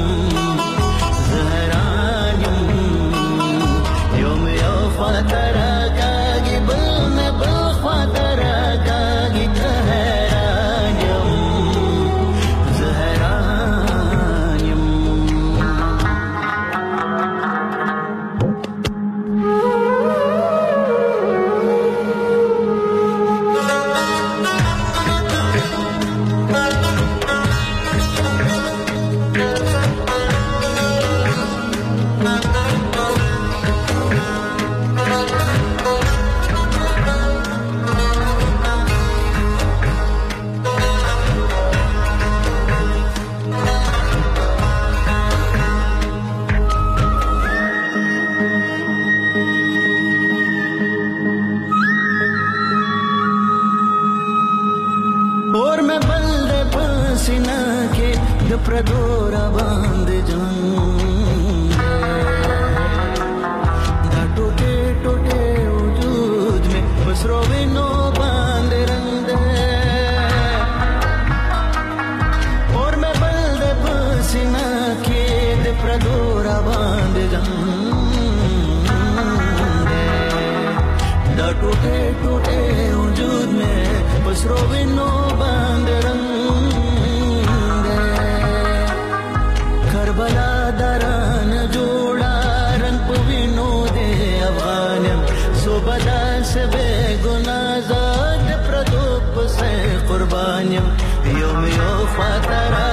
Speaker 13: يم یوم یو خاطر کاږي بل نه بل خاطر کاږي پردور باندې جنگ دا ټوټه ټوټه وجود میں بسرو وینو باندې رنگ دے اور میں بل دے پسینا کې د پردور باندې جنگ دا ټوټه ټوټه وجود میں بسرو وینو باندې رنگ کربلا دران جوړا رنگ پوینو دے افغانم صوبدا سے بے گناہ زاد پردوپ سے قربانیم یوم یو فاترہ